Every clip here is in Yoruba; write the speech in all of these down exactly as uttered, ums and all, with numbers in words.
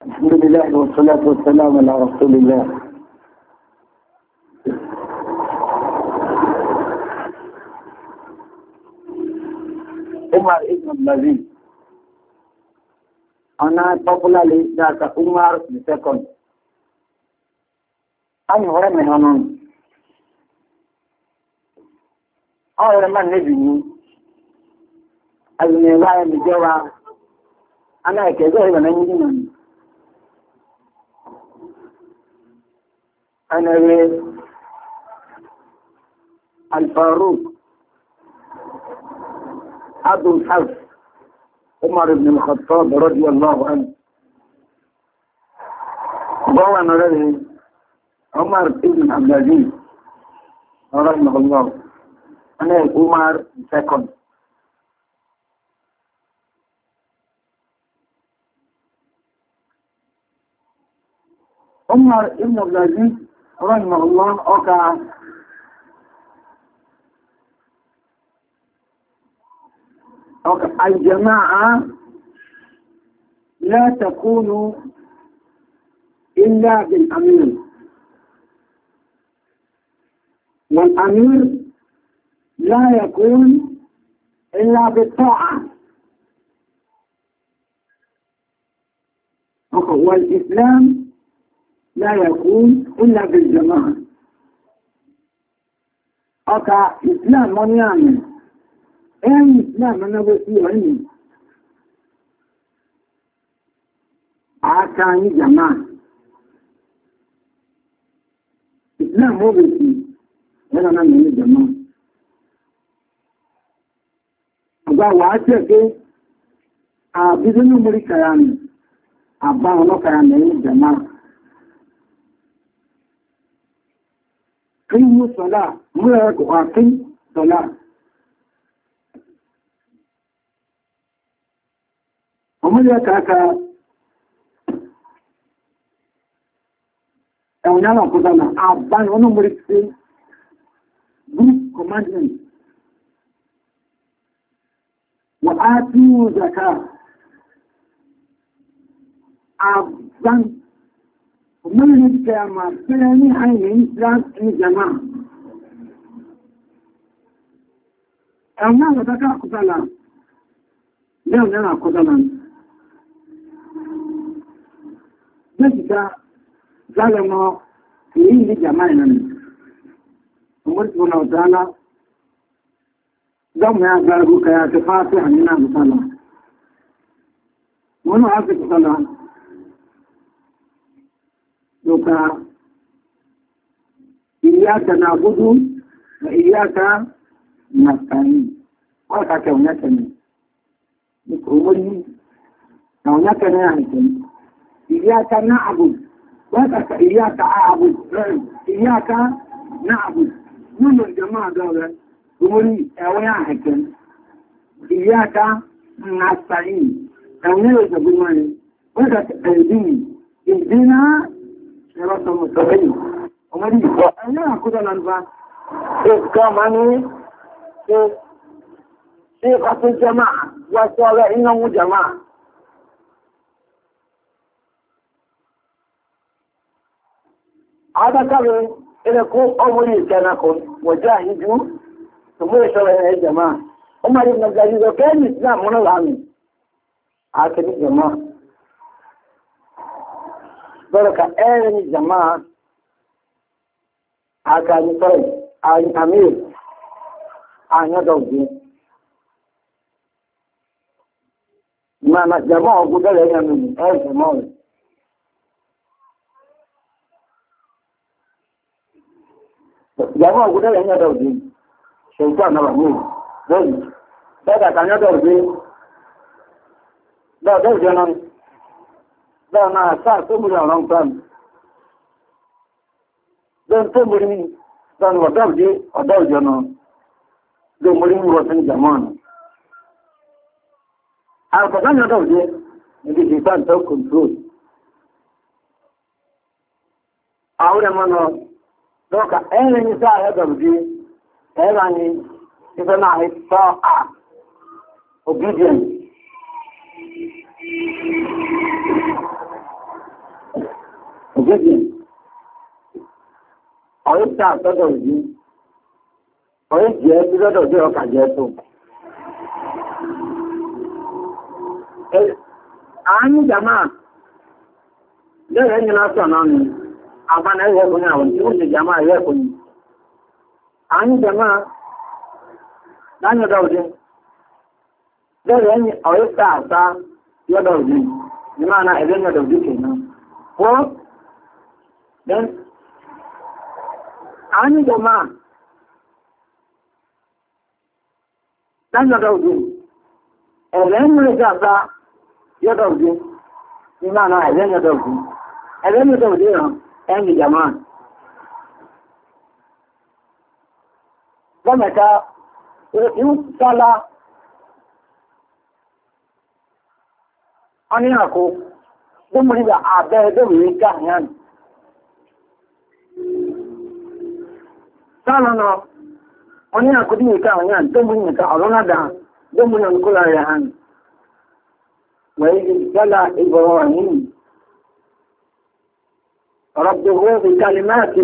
الحمد لله والصلاة والسلام على رسول الله. Umar ibn Abdulaziz. Ana popularly that Umar the second. Ani hore me hanon. Ahora man nebi ni. Azune wa mi jawa. Ana ke zo ibn ni ni. Ana we Al-Faruq أبو الحفص عمر بن الخطاب رضي الله عنه. وهو نرده عمر بن عبد العزيز رحمه الله. أنا عمر second. عمر بن عبد العزيز رحمه الله أوكا الجماعة لا تكون إلا بالأمير، والأمير لا يكون إلا بالطاعة، والإسلام لا يكون إلا بالجماعة. أوكا إسلام من يعمل أي إسلام أنا بسيء عني عاكاني جماعة إسلام هو بسيء أنا نعني جماعة أبا وعشك أبدنا مريكا يعني أبا ونوكا يعني جماعة قيموا صلاة مرأك وقيم صلاة ومن يكاكا أولا قدنا أبان ونمريكسي good commandment وآتوا زكاة أبان ومن يكاما سلامي عينين إسلام الجماعة أولا زكاة قدنا لو نرى قدنا Jessica Zalamo ni jamani Umar subhanahu wa ta'ala damu ya garuka ya tafati anina msala mwana hafi kusala doka iyaka naabudu na iyaka nasta'in kwa kaka unyaka ni nikumuni na unyaka ni ahikini إياك نعبد وإياك إياك أعبد إياك نعبد من الجماعة دولة يقولي أويا حكم إياك نستعين أويا يقولون وإياك أيدين إهدنا صراط المستقيم ومري وأنا أقول لنفا إذ كماني صيغة الجماعة وصالة إنه جماعة هذا كان إذا كنت أولي كانكم وجاهدوا ثم يشعر يا جماعة عمر بن عبد العزيز وكان الإسلام من العامل هكذا الجماعة بركة أين الجماعة هكذا طيب أين أمير أين يدوزي ما جماعة قدر هي من أين جماعة jama'a guda da ya dauke shaitan na bamu dai daga kan ya dauke da dauke nan da na sa su mu da ran kan dan to muri dan wa dauke a dauke nan da muri mu wasan jama'a a ka kan ya dauke ne shaitan ta control ahora mano doka ene ni sa ya dauke era ni ita na ita obedience disobedient. Ọ̀rẹ́ tí a tọ́dọ̀ yìí, ọ̀rẹ́ jẹ́ tí lọ́dọ̀ jẹ́ ọkà jẹ́ tó. Àánú jàmá, lẹ́rẹ̀ ẹ̀yìn lásán náà ni, àbánà ẹ̀yẹ́ kò ní àwọn tí ó lè jàmá ẹ̀yẹ́ kò ní. Àánú jàmá, lányọ̀dọ̀ òdí, lẹ́rẹ̀ ẹ̀yìn ọ̀rẹ́ tí a tá lọ́dọ̀ òdí, ní máa na ẹ̀rẹ́ yọ̀dọ̀ òdí kè náà. Wọ́n, àánú jàmá, lányọ̀dọ̀ òdí, ẹ̀rẹ́ ẹ̀yìn jàmá yọ́dọ̀ òdí, ní máa náà ẹ̀rẹ́ yọ́dọ̀ òdí. Ẹ̀rẹ́ yọ́dọ̀ òdí rán ẹ̀yìn jàmáà. Gọ́mẹ̀ta, ìrìn sálá, ọ ní àkó, gbọ́mọ̀lẹ́gbà àbẹ́ ẹgbẹ̀rẹ̀ gáàyàn. Sálá náà, ọ ní àkó dí ìkáàyàn tó mú ìmẹ̀ta ọ̀rọ̀nàdà, gbọ́mọ̀lẹ́ kúrò rẹ̀ hàn. وإذ ابتلى إبراهيم ربه بكلمات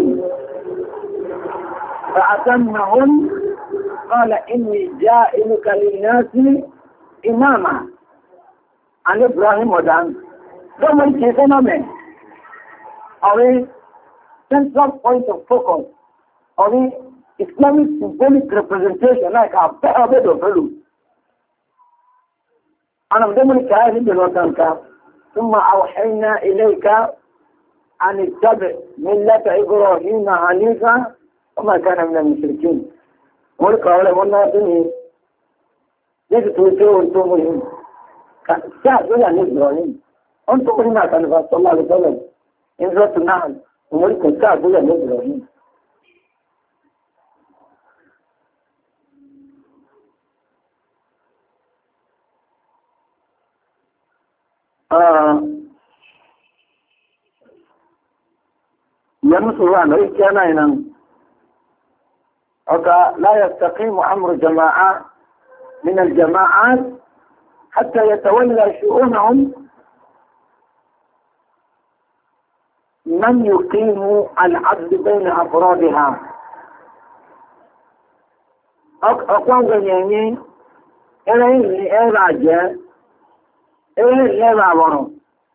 فأتمهن قال إني جائلك للناس إماما عن إبراهيم ودان ثم الكيسنا من أو central point of focus أو Islamic symbolic representation like a better bit of value. أنا مدمر كهذه بالوطنك ثم أوحينا إليك أن اتبع ملة إبراهيم حنيفا وما كان من المشركين ولك أولا منا دني يجب توجيه وانتوهم كأساس ولا إبراهيم أنتم قلنا كان صلى الله عليه وسلم إن ذات النحل وملك الساس ولا إبراهيم يمسوا عن ريكيانا إنان لا يستقيم أمر جماعة من الجماعات حتى يتولى شؤونهم من يقيم العدل بين أفرادها أقوام غنيين إليه إراجة إليه إراجة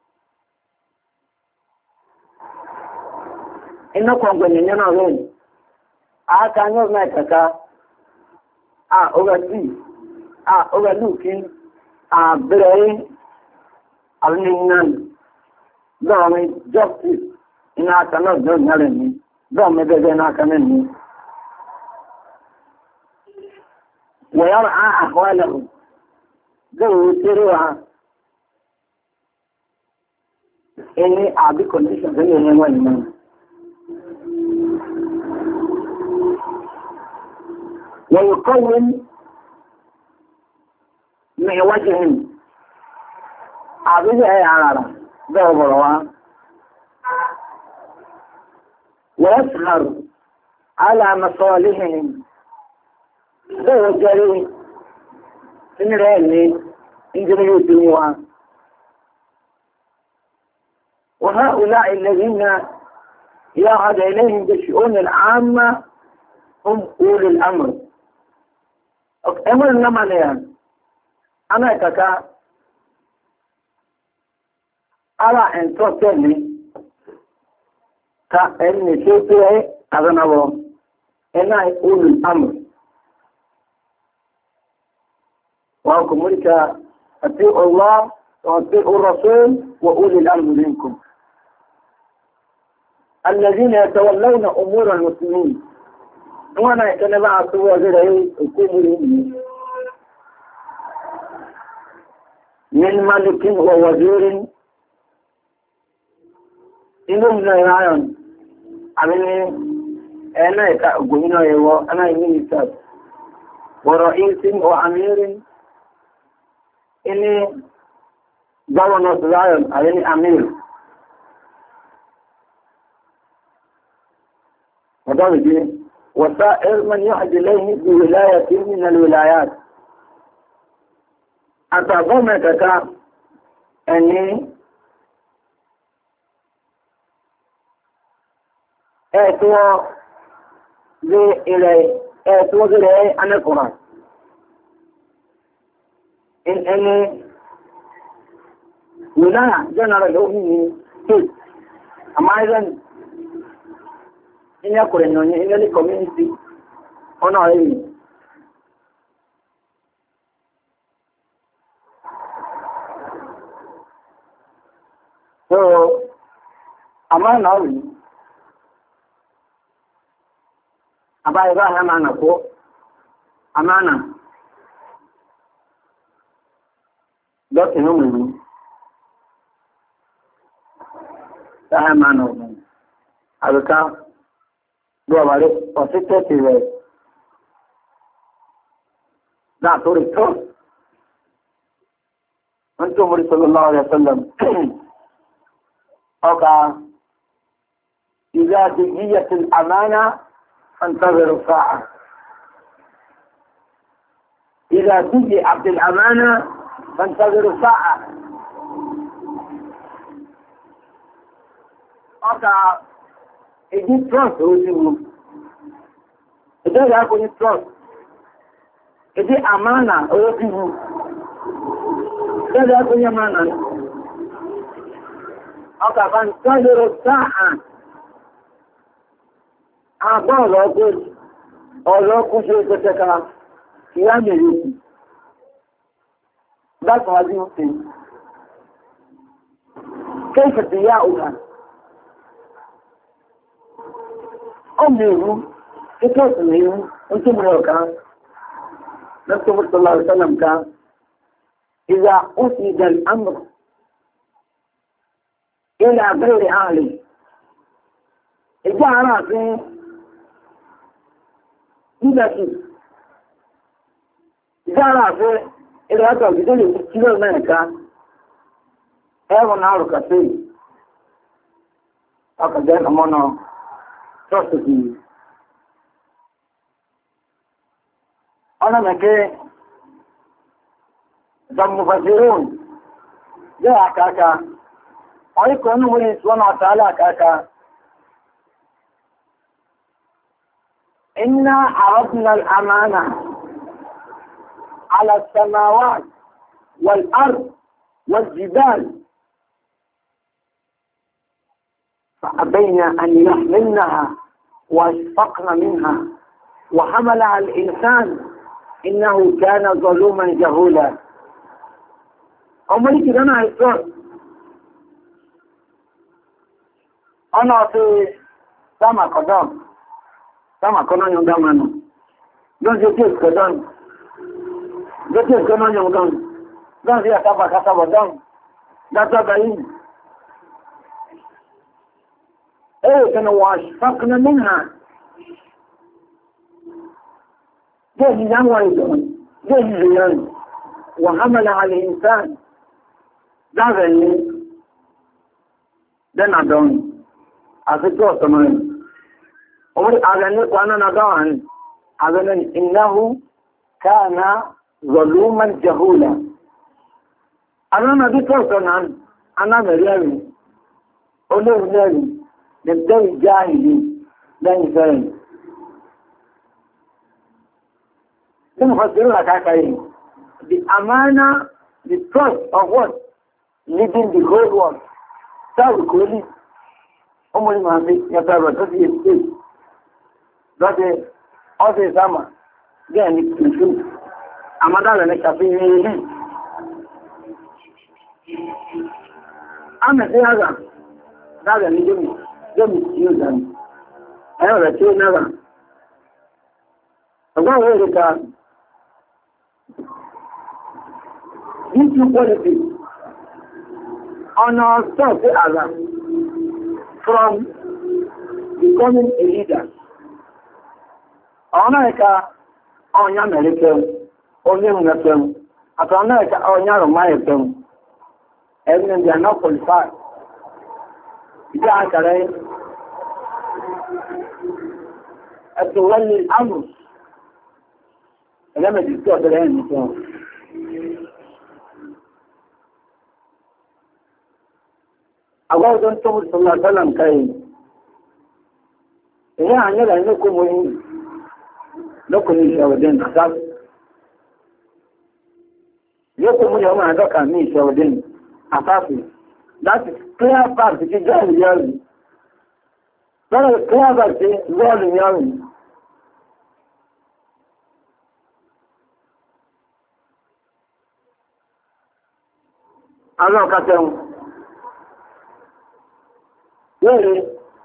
iná kan gbẹ̀yìn nínú rẹ̀ àáká ní ọ̀rọ̀ ẹ̀kẹ̀ká à ọ̀rọ̀ sí à ọ̀rọ̀ lùkí àbẹ̀rẹ̀ àríyàn lọ́rin justice iná aka náà jọ ìyàrẹ̀ ní lọ́rin mẹ́bẹ̀bẹ̀ náà aka náà ní wọ̀yára àkọ́ ẹlẹ́rù lọ́rọ̀ tẹ́rẹ wa ẹni àbí condition tẹ́lẹ̀ ẹ̀yẹ wọ́n ìmọ̀ ويقوم من وجههم عبده على ضربوا ويسهر على مصالحهم ذو جري إن رأيني إن جريوا الدنيا وهؤلاء الذين يعد إليهم بالشؤون العامة هم أولي الأمر أمر لما ليان أنا كاكا أرى أن توتني كأني شوتي أغنبو أنا أولي الأمر وأنكم ملك أطيعوا الله وأطيعوا الرسول وأولي الأمر منكم الذين يتولون أمور المسلمين وانا يتنبع سوى غيره يكون من ملك ووزير إنهم لا يعلم أمني أنا يتأقون يوى أنا يمين يتاب ورئيس وأمير إني دوانا سلايم أمني أمير وذلك وسائر من يحد إليه بولاية من الولايات أتظنك أني ẹ̀tọ́ lé ilẹ̀ ẹ̀tọ́ gẹ́rẹ́ anẹ́kùnrin ẹni wìláyà jẹ́nàrà lórí ní state amazon ilẹ̀ kùrẹ̀ ìyànjẹ́ ilẹ̀ community ọ̀nà ẹ̀yìn so amana ọ̀rìn àbáyé bá àmàna kó àmàna lọ́kìn ọmọ ìlú sáà àmàna ọ̀gbọ̀n àríká lọ́wọ́rẹ́ ọ̀sítẹ́ ti rẹ̀ látòrí tó wọ́n tó mọ́rí sallallahu alaihi wasallam ọkà ìzá ti jíyàtì àmàna فانتظر الساعة إذا تجي عبد الأمانة فانتظر الساعة أقع إجي تروس وجهه إذا لا يكون تروس إجي أمانة وجهه إذا لا يكون أمانة أقع فانتظر الساعة àgbọ́ ọ̀rọ̀ ọgbọ́n ọ̀rọ̀ ọkùn ṣe ìpẹ́tẹ́ka ìyá mẹ́rin òkú látọ̀ àjí ń fi kéèkètè yá òkà ọmọ èrú kéèkètè èrú ń tó mẹ́rẹ̀ ọ̀ká lọ́tọ́mọ́tọ́lá ìsọ́lọ̀mká ìyá ó sì dẹ̀l àmọ̀ ilẹ̀ àbẹ́rẹ̀ ààrẹ ìjọ ara fún leadership ìjára àfẹ́ ilẹ̀ àtọ̀ ìdílé lè kílò mẹ́ẹ̀ká ẹwọ̀n náà rùkà sí ọkàjẹ́ ọmọ́nà trọ́sìtì ọ̀nà mẹ́kẹ́ zamufasirun jẹ́ àkàkà ọ̀ríkọ̀ ní wọ́n ìsọ́nà àtàlà àkàkà إنا عرضنا الأمانة على السماوات والأرض والجبال فأبينا أن يحملنها واشفقن منها وحملها الإنسان إنه كان ظلوما جهولا أمريكي لنا الصور أنا في سما قدام sama kono yung damano don je tis ko don je tis kono yung don don dia taba kasaba don data bayin eh kana wash fakna minha je ni nan wa don je ni yan wa hamala al insan dazani dana don asito tomo ومن أغنى وانا نضعن أغنى إنه كان ظلوما جهولا أنا نبي توصنا أنا مريم أولو مريم نبدأ جاهلي لا يفعل نفسر لك كاين the amana the trust of what leading the whole world so kuli أمي ما في يتابع تدي lọ́dẹ ọ́dẹ ìsámà gẹ́ẹ̀ ní kìí àmádàrẹ̀ ní ṣàfihàn ilé àmì sí àgbà dáàrẹ̀ ní jẹ́mì jẹ́mì tí ó dání ẹ̀yọ́ rẹ̀ tí ó náà ọgbọ́n rẹ̀ rẹ̀ ká youtube quality ọ̀nà ọ̀sán sí àgbà from becoming a leader ọ̀nà ẹ̀ka ọ̀nyá mẹ́rẹ́kẹ́ onye nwẹ́kẹ́ àti ọ̀nà ẹ̀ka ọ̀nyá rọ̀máyẹ̀kẹ́ ẹ̀rìn they are not qualified ìdí àkàrẹ́ ẹ̀tọ̀ wẹ́lẹ̀ àmù ẹ̀lẹ́mẹ̀dì tí ọ̀bẹ̀rẹ̀ ẹ̀ nìkan àwọn ọdún tó mú sọ́lá sọ́lá nǹkan yìí ìyá àyẹ́lẹ̀ lókò mú ní lókò ní ìṣẹ̀wọ̀dẹ́n àtàkì lókò mú ní ọmọ àdọ́kà ní ìṣẹ̀wọ̀dẹ́n àtàkì láti clear path ti jẹ́ ìyọ́rì lọ́rọ̀ clear path ti lọ́ọ̀lù yọ́rì àwọn ọ̀kàtẹ̀wọ̀n lóòrè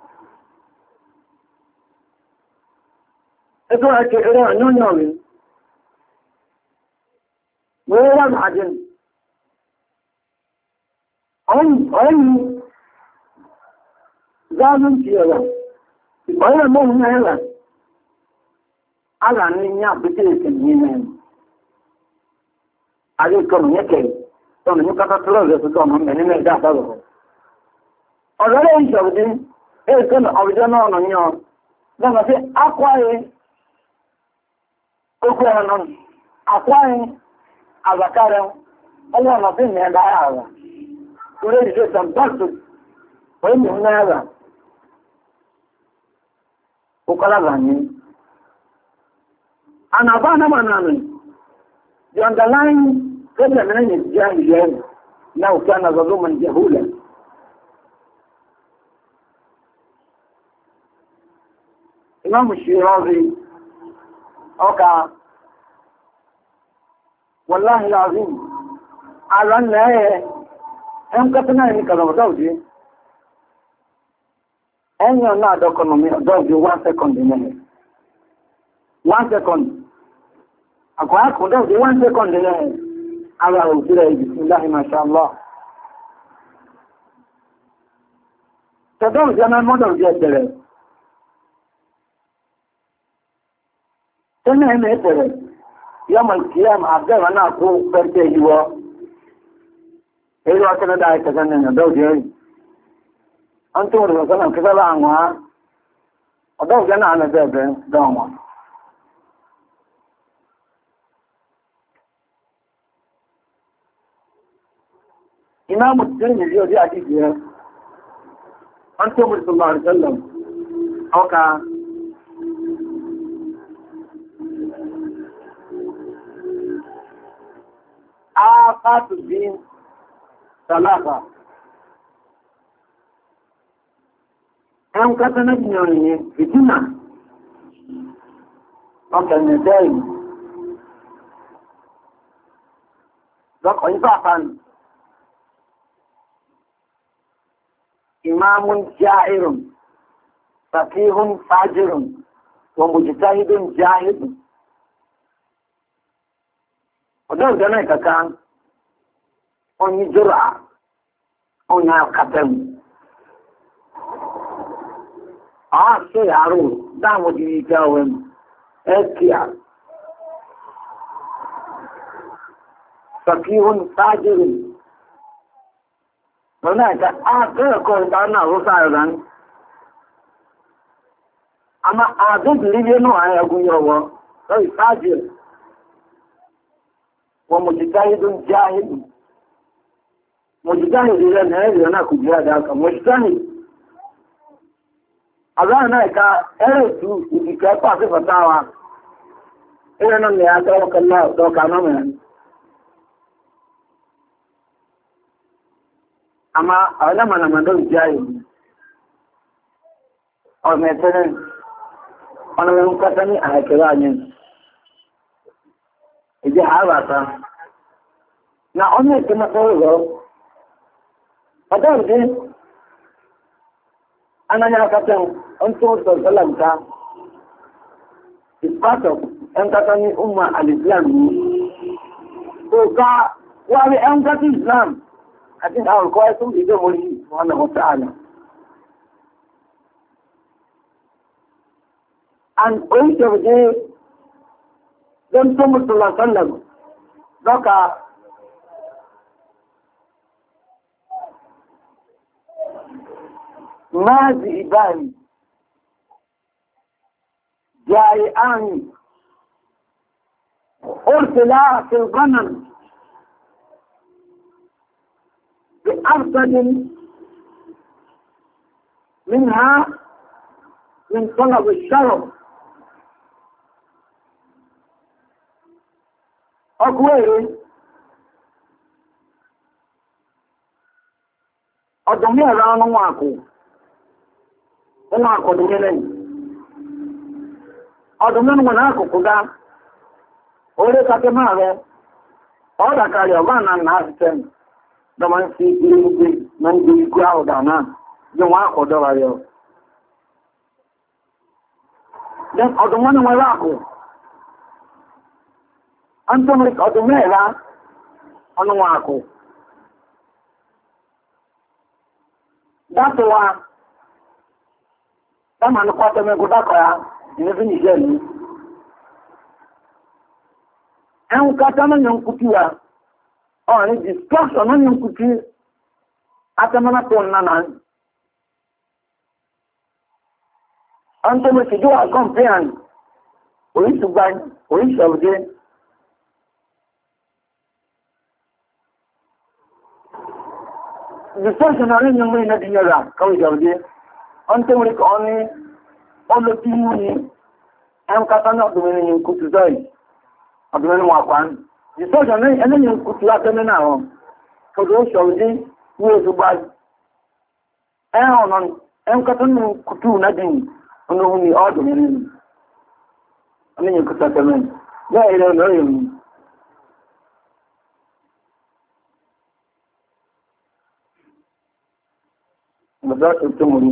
ẹgbẹ́ ẹ̀kẹ́ ẹ̀rọ àyọ́nyọ̀ rẹ̀ wọ́n wà máa jẹ́ ọ̀yìn záàmù ti ẹ̀rọ ọ̀yìn mọ́hún ẹ̀rọ ara ní ní àpẹtẹ̀ ìsìn ní mẹ́rin ayé kọmù yẹ́kẹ̀ẹ́ tọ́nà ní kátà tó rẹ̀ tó tọ́nà mẹ́rin mẹ́rin àtàrọ̀ ọ̀rẹ́rẹ́ ìṣọ̀rọ̀dé ẹ̀ẹ́kẹ́ ọ̀rẹ́jọ́ náà nà ní ọ lọ́nà sí akwáyé okwu ọ̀nà akwáyé àzàkárẹ̀ ọwọ́ ọ̀nà sí ìmẹ̀ ẹ̀dá ààrẹ orí ìṣẹ́ sàbọ́sù orí náírà ukọ́lábà ní ànàbá náà nà ní the underlying problem ní ìjẹ́ ìyẹ́ náà kí a nà zọlọ́mọ̀ jẹ́húlẹ̀ Imam Shirazi ọkà wallahi lazim aran na ẹ̀ ẹn kẹtùnà ní kàzọ̀bọ̀dọ̀ òjì ẹ̀yàn náà dọ́kọ̀nà mi ọ̀dọ́ òjì one second nẹ́ẹ̀ one second àkọ̀ákùndọ̀ òjì one second nẹ́ẹ̀ ara òjì rẹ̀ bismillahi mashallah tọ́dọ̀ òjì ẹmẹ́ mọ́dọ̀ òjì ẹ̀tẹ̀rẹ̀ tẹ́lẹ̀ ẹ̀mẹ́ ẹ̀tẹ̀rẹ̀ yọmọ ìkìyàm àbẹ́rẹ̀ náà kó pẹ́ntẹ́ yíwọ́ èyí wá kẹ́lẹ́ dáa ìkẹsẹ̀ ní ọ̀dọ́ òjì ẹ̀rì wọ́n tó rẹ̀ sọ́nà kẹsẹ̀ bá àwọn ọ̀dọ́ òjì náà nẹ́bẹ̀ ẹ̀bẹ̀ dánwọ̀n ìmáàmù tí ó yìí ojú àti ìjẹ́ wọ́n tó mú sallallahu alaihi wasallam ọkà آفات الدين ثلاثة أم كتنجنوني فتنة وكالنتين ذلك إنصافا إمام جائر فقيه فاجر ومجتهد جاهد ọ̀dọ́ ìjọ́nà ìkàkà onye jùrà onye akàtẹ̀mù ààṣẹ àrùn dáwọn jìrì ìjẹ́ ọwẹ́mù ẹ́kìá sàkíhún sáájìrì lọ́nà ìkà ààtẹ́ẹ̀kọ́ ìta náà rọ́sà ìrán àmà àdóbìnrin yẹn náà ayẹgún yọwọ́ lọ́yìn sáájìrì ومجتهد جاهد مجتهد لأن هذه هناك جهاد مجتهد الله هناك أرسو إذا في فتاوى إذا نمي أتوك الله أتوك عنهم أما أعلم أنا من دون جاهد أو مثلا أنا من كتني أهكذا ìjẹ́ àárata na ọmọ ìpínlẹ̀ ọ̀rọ̀ ọ̀dọ́ ìdí ananya akata ọ̀ntọ́ ọ̀sọ̀lọ̀mta is part of ẹnkata ní umma al-islam ní tó ká wárí ẹnkata islam àti àwọ̀kọ́ ẹ̀sùn ìjọ mọ́rí wọn wata àlà and oríṣẹ́ don tó mùsùlùmí sallam lọ́ka máa zi ìbáyìí jẹ́ àárín orísìlá fi gọ́nà bí afsadin minha من طلب الشرف أقوى أدمي أنا نواكو نواكو دميني أدمي نواكو كذا أولي كتمارة أولا كاريو بانا ناسم دمان سيكي مجي من دي كراو دانا نواكو دوايو dan ọdụmọnụ nwere akụ antọmrik ọdụmọela ọnụnwa akụ dátụwa dama nukwu atọmegwu dakọ ya n'ebe niger ni ẹnwụ kata n'onye nkwutu ya ọrị distraction onye nkwutu atọmọna tụọ nna na Anto mo ti do a complain orí suban orí sọ̀rọ̀dé discussion ọ̀rẹ́ ni mo iná di yọra kọwọ́ ìjọ̀rọ̀dé anto mo rí kọ́ ní ọlọ́tí mú ní ẹn kátá náà ọdúnmẹ́rin ní kùtù zọ́ì ọdúnmẹ́rin wà kwán discussion ẹlẹ́yìn kùtù látẹ́mẹ́ náà wọn kọ̀dọ̀ sọ̀rọ̀dé ní oṣù gbá ẹn ọ̀nà ẹn kátá náà kùtù náà dìní Ọlọ́run ni ọdún nínú ọlọ́yìn kò sàtẹ̀mẹ́ bẹ́ẹ̀ ilẹ̀ olóyìn mú. Bọ̀dá tó tó mú ní.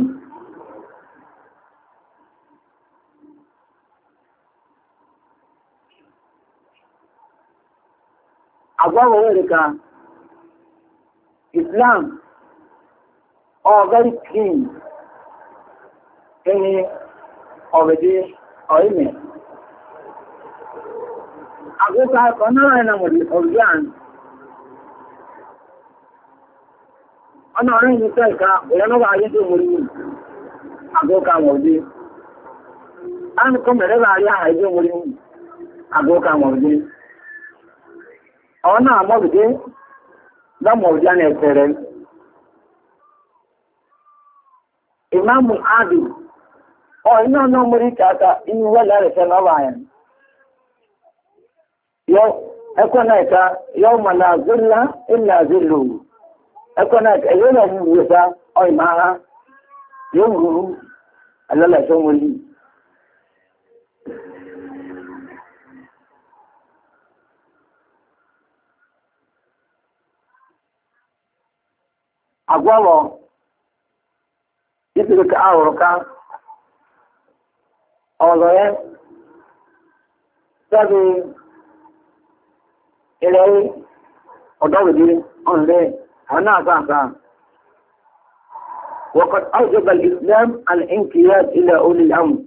Àgbáwọ̀ wẹ́rẹ̀ ka Islam are very clean. Ẹni ọ̀rẹ̀dé ọ̀rẹ́mẹ̀. Àgbókà ọkọ̀ náà ẹ̀nà mọ̀lẹ̀ ọ̀rẹ́dán. Ọ̀nà ọ̀rẹ́ ìlú tẹ́ẹ̀ká ìrànlọ́wà ayé tó mọ̀lẹ̀ yìí. Àgbókà mọ̀lẹ̀. A ń kọ́ mẹ̀rẹ́ bá ayé àìjọ mọ̀lẹ̀ yìí. Àgbókà mọ̀lẹ̀. Ọ̀nà àmọ́bìdé lọ́mọ̀lẹ̀ ní ẹ̀tẹ̀rẹ̀. Ìmáàmù Ádì Or ina no muri kaka in wala re sana bayan yo ekona ka yo mala zilla illa zillu ekona ka yo na mu yasa oy ma yo ru alala so muri agwawo yiti ka awroka ọ̀rọ̀ ẹ́ sẹ́bí ilẹ̀ ọ̀dọ́wìdí ọ̀rẹ́ ọ̀nà àtàkà وقد أوجب الإسلام الانقياد إلى أولي الأمر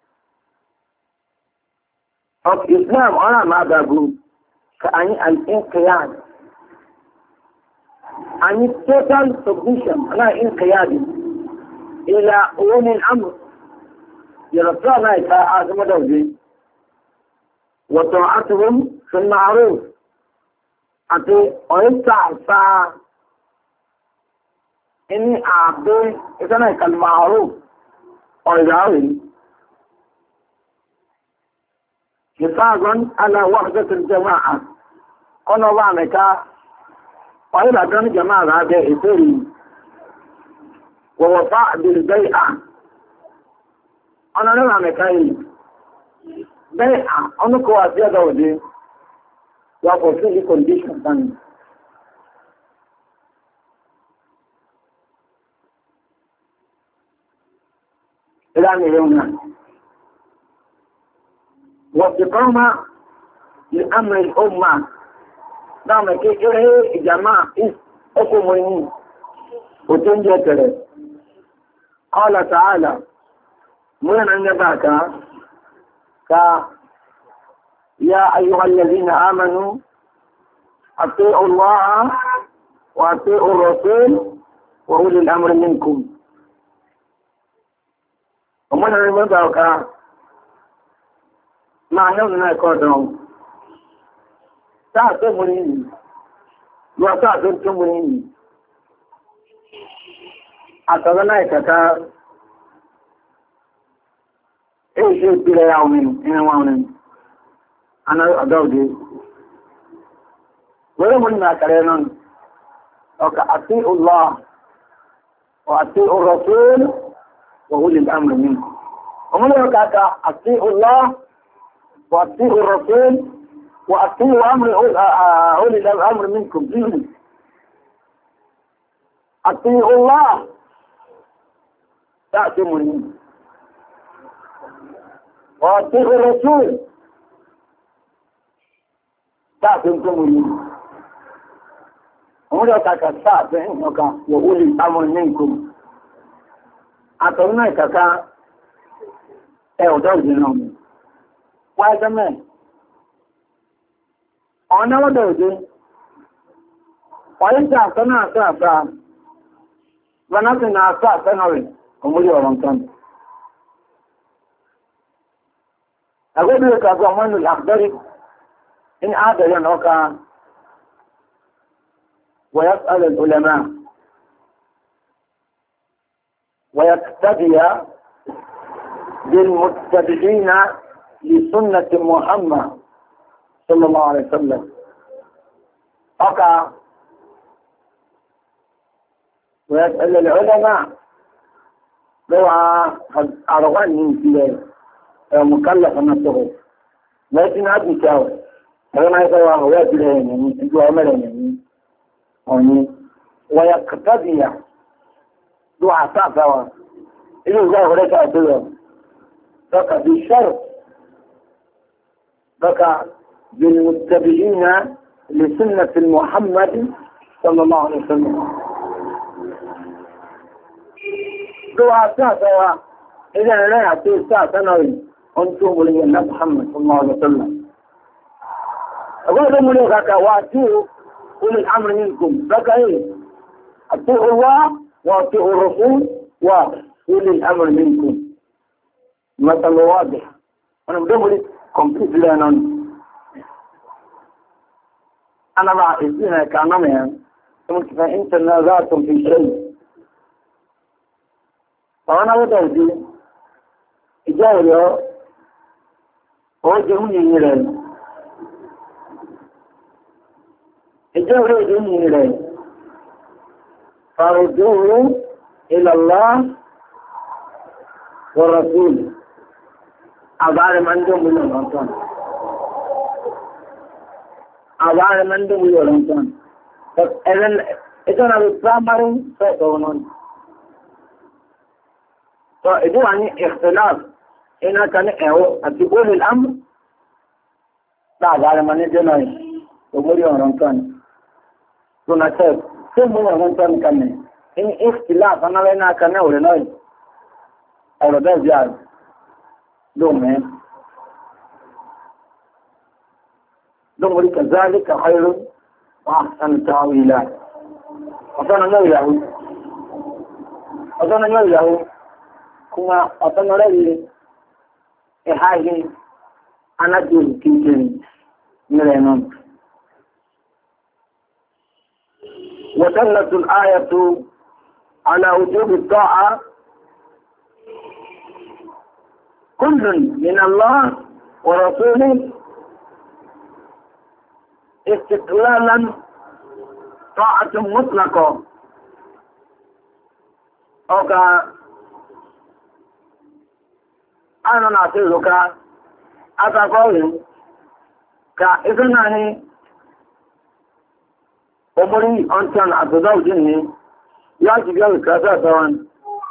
الإسلام أنا ما بقول كأني الانقياد أني total submission أنا انقياد إلى أولي الأمر يرفعنا إلى عاصمة دوجي وطاعتهم في المعروف أتي ويستعفى إني أعطي إذا كالمعروف ويجاوي حفاظا على وحدة الجماعة قلنا وعنك وإذا كان جماعة هذا إثري ووفاء بالبيعة أنا لا أعمل كاي بيعة أنا كواسية دولي وأفوسي condition ثاني الآن اليوم واستقامة لأمر الأمة نعم كي إليه جماعة أكملين وتنجي كله قال تعالى من أن يباك كا يا أيها الذين آمنوا أطيعوا الله وأطيعوا الرسول وأولي الأمر منكم ومن أن يباك معنى أننا يقولون تعتبريني وتعتبريني أتظنى كتا ṣe ìpìlẹ̀ àwọn ẹni wọn ni aná ọ̀dọ́ọ̀dẹ́ wẹ́rẹ́ mú ní àkàrẹ náà ọkà àti Allah àti Rasul wa ulil amri minkum ọmọdé ọkà àkà àti Allah wa àti Rasul wa àti amri ulil amri minkum àti Allah tààtí mú ní wa àti Rasul tààtí mú ní ọmọdé ọkà àkà sáàtí ọkà wa ulil amri minkum àtọ̀rún náà ìkàkà ẹ ọ̀dọ́ ìdínà mi wáyé tẹ́mẹ̀ ọ̀nà ọ̀dọ̀ ìdí wáyé tí àtọ́ náà sọ àfá gbanáti na àtọ́ àtẹ́nà rẹ̀ ọmọdé ọ̀rọ̀ nǹkan agbẹ́bí ìkàkà ọmọ inú làkbẹ́rí in àdẹ̀yẹ ọkà ويسأل العلماء ويقتدي بالمتبعين لسنة محمد صلى الله عليه وسلم أقع ويسأل العلماء لو أرغان من فيه مكلف نفسه لكن هذا مكاوي أنا يقول هو يجرين يعني يجوا عملين يعني ويقتدي دعاء سوا إذا جاء هناك أدوية بقى بالشرط بقى بالمتبعين لسنة محمد صلى الله عليه وسلم دعاء سوا إذا لا يعطي الساعة سنوي أنتم لنا محمد صلى الله عليه وسلم أقول لهم لك وأتوا أولي الأمر منكم بقى إيه أطيعوا الله وأطيعوا الرسول وأولي الأمر منكم مثل واضح أنا بدي كومبليت لنا أنا مع إذنها كأنما ممكن فإن تنازعتم في شيء فأنا بدي إجابة هو جميل إليه إجابة جميل إليه فردوه إلى الله والرسول أبعد من دون من الأنسان أبعد من دون من الأنسان فإذن إذن الإسلام فيكونون فإذن يعني اختلاف إنها كان إيهو أتقول الأمر لا أبعد من الجنائي ومريون الأنسان تنسيب ثم الأنسان كان إن اختلاف أنا لنا كان أولي أولا ده زيادة دومين دوم كذلك خير وأحسن تأويلا أصلا نويه أصلا نويه كما أصلا نويه إحاجة أنا دول كيكين ملينون ودلت الآية على وجوب الطاعة كل من الله ورسوله استقلالا طاعة مطلقة أوكا أنا نعطيك أتقول كإذنه أمري أنتن أتدو جنه يجب يوم كذا سوان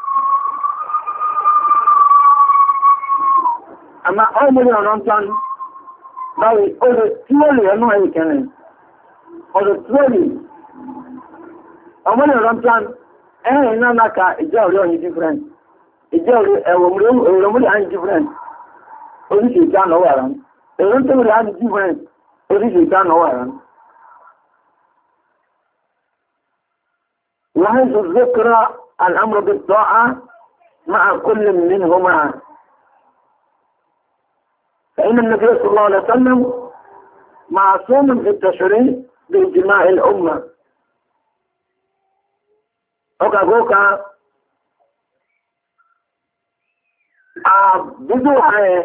أما أمري أنتن بل أولي تولي أنه يكنن أولي تولي أمري أنتن أنا إنما كا إجاو لوني different إجاو لوني أني different أولي شيطان هو أران أولي تولي أني different أولي شيطان هو أران وحيث الذكر الأمر بالطاعة مع كل منهما فإن النبي صلى الله عليه وسلم معصوم في التشريع بإجماع الأمة أوكا أوكا àbúdó ààrẹ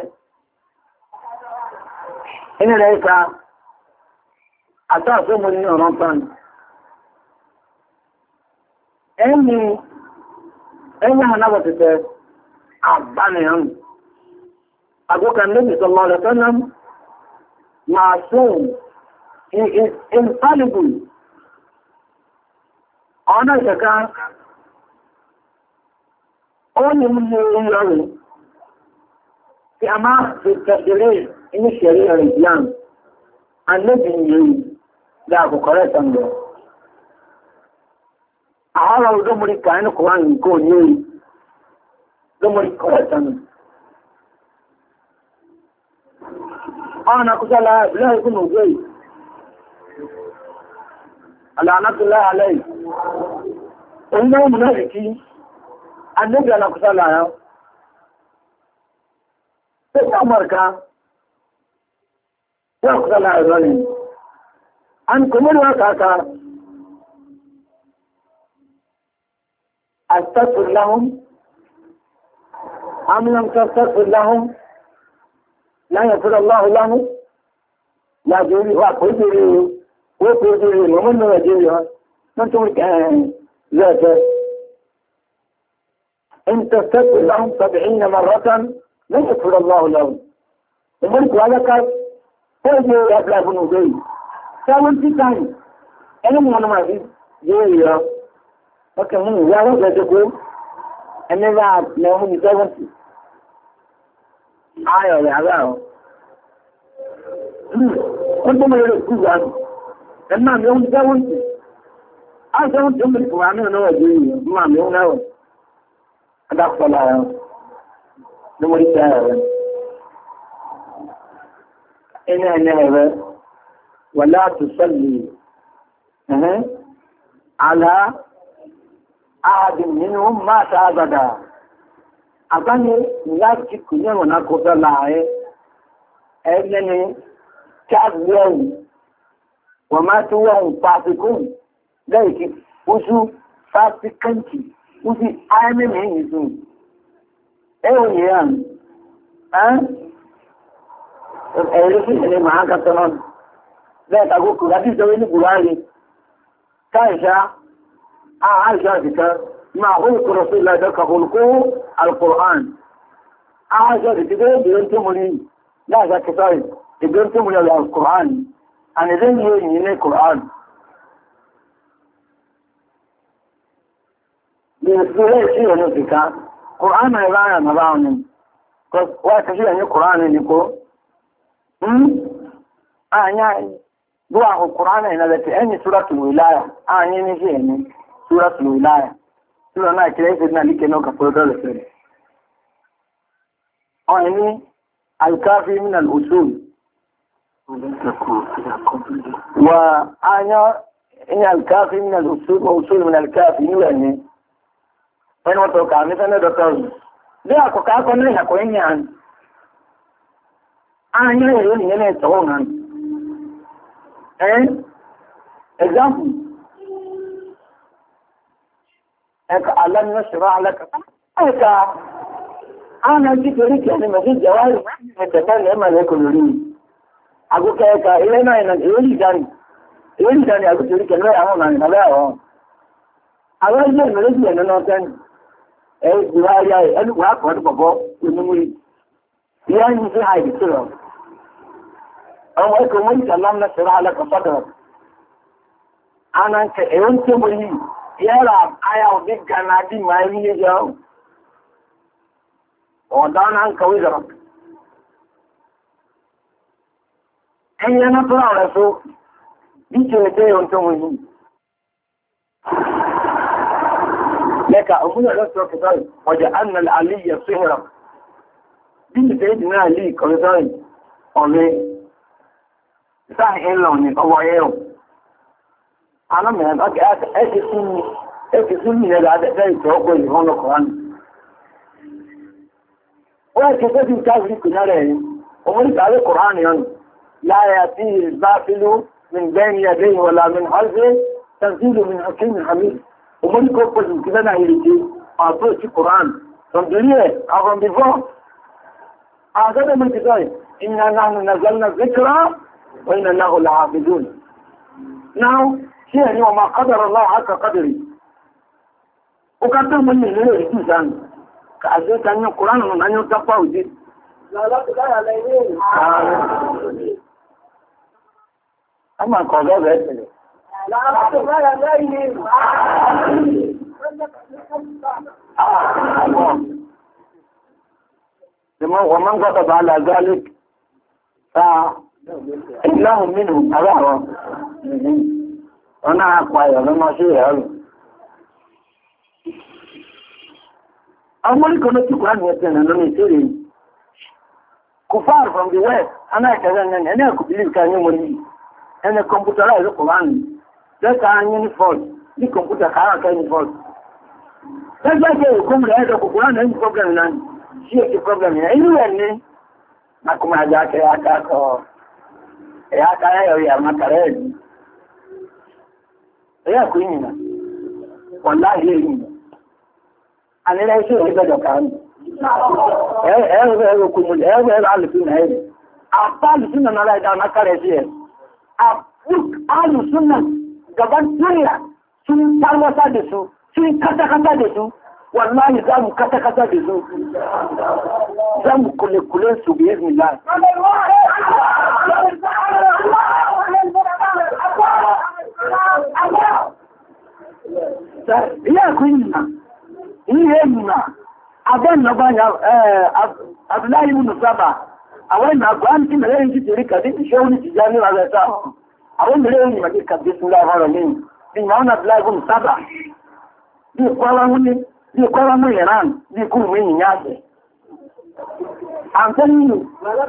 inú rẹ̀ ká àtàṣọ́ mọ́ ní ọ̀rọ̀ tán ẹni ẹni ànábọ̀ tẹ́tẹ́ àbánirán agbókan lóbi sallallahu alaihi wasallam ma'sum he is infallible ọ̀nà ìṣẹ̀ká ó ní mú ìrọ̀rùn tí a máa fi tẹ̀sílẹ̀ inú ṣẹ̀rí ẹ̀rẹ̀ islam anẹ́bìn yìí dáàbò kọ̀rẹ́ tàbí àwọn ọ̀rọ̀ ọdọ́mọ̀rí kàánù kọ̀wàá nǹkan ní orí ọdọ́mọ̀rí kọ̀rẹ́ tàbí ọ̀nà kúsàlá ìbílẹ̀ ìkún ògbé alàánátúlá alẹ́ òun náà mú náà kí annabi ala kúsàlá yau sai ta marka ya kúsàlá ìrọ̀lẹ̀ an kúmọ̀lá kàkà astagfir lahum am lam tastagfir lahum لا يغفر الله له لا جوري وقدره وقدره ومن وجهه انتم كان ذات ان تستغفر لهم سبعين مرة لا يغفر الله لهم ومن قال لك فوجه يبلغ بن ابي ساول في ثاني انا من ما في جوري وكان يا رب تقول انا بعد لهم يسوي ayọ̀ yàrá ọ̀. Wọ́n tó mẹ́rẹ̀ kú wà ní. Ẹ̀mà mi ó ń jẹ́wọ́n tí. A jẹ́wọ́n tí ó mẹ́rẹ̀ kùwà náà náà jẹ́ ìyẹn. Mọ́ mi ó náà wọ̀. Adápọ̀lá ẹ̀ ní mo rí tẹ́ ẹ̀rẹ́. Iná ẹ̀nẹ́ ẹ̀rẹ́ wà láti sọ́lì. Àlá ààdì nínú máa ta àgbàdà. Àbáyé láti kù ní ọ̀nà kọjá láàárín ẹgbẹ́ni káàkiri wọ́n máa tó wọ́n pàtíkùn lẹ́ìkí oṣù fásitìkẹ́ntì ó sì ayẹ́mẹ́mẹ́ yìí tún ẹ̀wọ̀n yìí hàn ẹ̀rẹ́ sí ilẹ̀ máa kàtọ̀ náà lẹ́ẹ̀tàgókù láti ìjọwé ní Buhari káìṣá àìṣá àtìká ما خلق رسول الله ذلك خلقه القرآن أعجب تقول بينتم لي لا ذاك طيب بينتم لي القرآن أنا ذن يني القرآن بيسأل شيء نفسك قرآن ما يبان ما بان وأكشي أن القرآن يقول هم أنا دعاء القرآن هنا التي أني سورة الولاية أني نجي سورة الولاية Sura náà kìí ṣe náà líkẹ̀ náà kàfọ́ dọ́rẹ̀ fẹ́rẹ̀. Ọ̀rẹ́ ní alkafi min al-usul. Wa anya ní alkafi min al-usul wa usul min alkafi ní wẹ̀ ní. Wọ́n wọ́n tọ́ka ní sẹ́lẹ̀ dọ́tọ́rù. Bí àkọ́kọ́ akọ́ ní ìyàkọ́ ẹ̀yìn àn. Anya èrò nìyẹn náà tọ́wọ́ hàn. Ẹ́ example. Eka alam nashrah laka eka ana jikiri kene magi jawari mtenda nema leko lori aguka eka ile na ina ili gani ili gani agutiri kene ya na na leo awa ile meleji ene no ten e diwari ya eni wa ko bobo ni ya ni se hai bitiro awa ko mun alam nashrah laka sadrak ana ke eon ke muri yẹ́ra ayá òbí ganadí máa rí ní jẹun ọ̀dá náà ń kàwé zọrọ̀ ẹ̀yẹ náà tó rẹ̀ tó bí kí o tẹ́ ohun tó wọ́n yìí lẹ́ka òmúnà lọ́sọ̀ kẹsọ́rì ọjà annal aliyya sihira bí i tẹ́ ìdínà alì kọ̀rẹ́sọ́rì ọ̀rẹ́ sáà ìlọ ní ọwọ́ ẹ̀yọ̀ alámẹ̀rẹ̀ bákẹ́ ẹ̀kì fún ní ẹ̀rọ adẹ́fẹ́ ìtọ́ ọgbọ̀ ìwọ̀n lọ́kọ̀ọ́nù. Ó ẹ̀kì tó bí káàkiri kò náà rẹ̀ ọmọdé tààrí kọ̀ránì ọ̀nà láyé àti ìbáfilú min bẹ́ẹ̀ni ẹ̀dẹ́ ìwọ̀lá min ọ̀zẹ́ tàbílù min hakim hamid ọmọdé kó pẹ̀lú kí lẹ́nà ìrìkì àtó ìtì kọ̀ránì from the year and from before هذا من كتاب إنا نحن نزلنا الذكر وإنا له لحافظون. Now, here وما قدر الله حق قدره. وكتب من الليل الإنسان كأزيت أن القرآن من أن يتقى وجد. لا لا تدعي عليهم. أما قضاء ذلك. لا لا تدعي عليهم. ومن غضب على ذلك فإله منهم أبعوا أنا أقوى لما شيء أولي كنت تقرأن يتنى نمي سيري كفار from the west أنا كذا أنا أكبر كان يومي أنا كمبيوتر القرآن ده كان ينفول دي كمبيوتر كان كان ينفول ده جاي يقوم لهذا القرآن هي problem نان شيء problem هنا إنه يعني ما كم هذاك يا كاكو يا كايا يا ما كارين يا كويننا والله يهينا أنا لا يصير هذا كان إيه إيه إيه كم إيه إيه على فين هاي أبطال سنة لا يدعى ما كارين أبوك أهل سنة قبل سنة سنة تلوى سادسو سنة كتا كتا دسو والله زامو كتا كتا دسو زامو كل كل سو بإذن الله يا كويننا يهمنا أبن نبايا عبد الله بن سبع أولا أقوام كما لا يجي تريك هذه شوني تجاني على ذا أولا لا يجي مديك بسم الله الرحمن الرحيم إن معنا عبد الله بن سبع دي قولا مني دي قولا من إيران دي كل من ياسي أنتني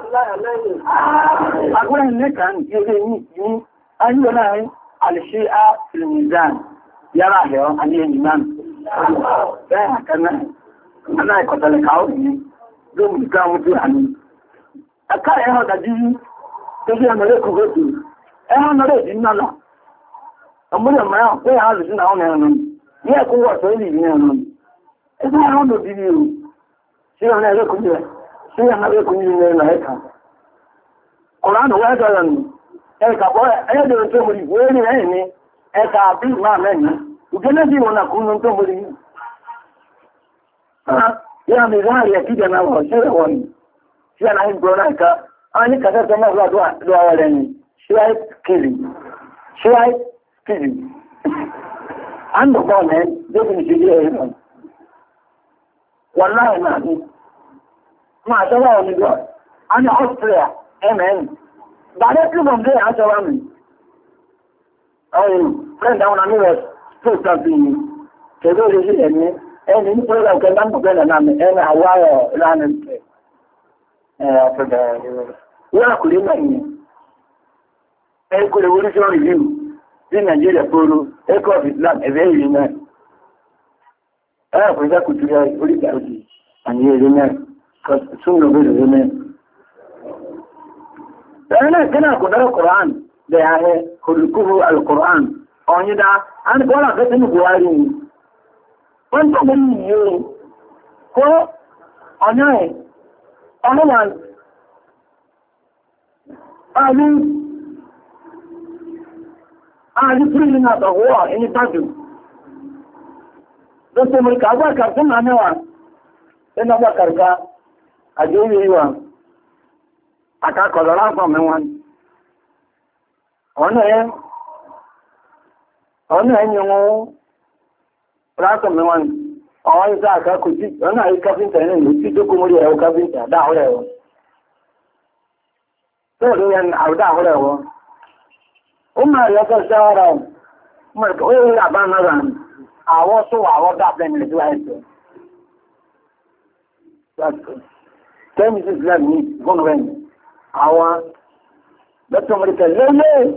أقول إنك أن يجيني أيوة لا الشيعة في الميزان يرى له أن الإمام لا كنا أنا كنت لك عاوزني دوم كانوا جوعني أكاد هذا دين تجي أنا لك غدي أنا لك إن الله أمور ما يقول هذا شنو هون هون يا قوة سيدي هون إذا هون دينيو شيء أنا لك كذا شيء أنا لك كذا لا هيك القرآن هو هذا إيه كابو إيه ده أنتم اللي وين هني إيه كابي ما مني وكنا دي وانا كنا أنتم اللي يا ميزان يا كده أنا وشيء هون شيء أنا هم بقولك أنا كذا كذا لا دوا دوا ولاني شيء كذي شيء كذي عنده قانون ده بنشيله والله ما ما ترى من دوا أنا أستريا أمين بعدين لهم ده عشرة من أي فرند أنا نيوز توصلني كذا ليش يعني أنا نقول لو كان عندك أنا نعم أنا هواية لأن آه فده ولا كل ما إني أي كل ولي شو ريفيو في نيجيريا كله أي كل في الإسلام أبيه هنا آه فده كنت جاي ولي كأوتي أني هنا كسونو بيرو هنا أنا كنا كنا القرآن ده هي خلقه القرآن أني دا أنا بقول لك إنه بواري وأنت من يوم هو أنا أنا ما أنا أنا فرينا تقوى إني تاجو بس من كذا كذا أنا وان إنه بكرة أجيب يوان aka kọlọrọ afọ mẹ́wọ́n ọ̀nà ẹ̀ ọ̀nà ẹ̀yẹ wọn rátọ̀ mẹ́wọ́n ọ̀wọ́n ìsá àkàkù tí ọ̀nà àyí káfíntà ẹ̀nà ìlú tí tó kó mórí ẹ̀wọ́ káfíntà dáhùrẹ̀ ẹ̀wọ́ tó rí ẹn àwọ̀dáhùrẹ̀ ẹ̀wọ́ ó máa yọ kọ́ sáwọ́ra ó rí àbá náà àwọ́ tó wà àwọ́ dáfẹ́ ní ìlú àìsàn ten minutes left ní gọ́nùwẹ̀ni àwọn lọ́tọ̀ mọ̀ríkà lẹ́lẹ́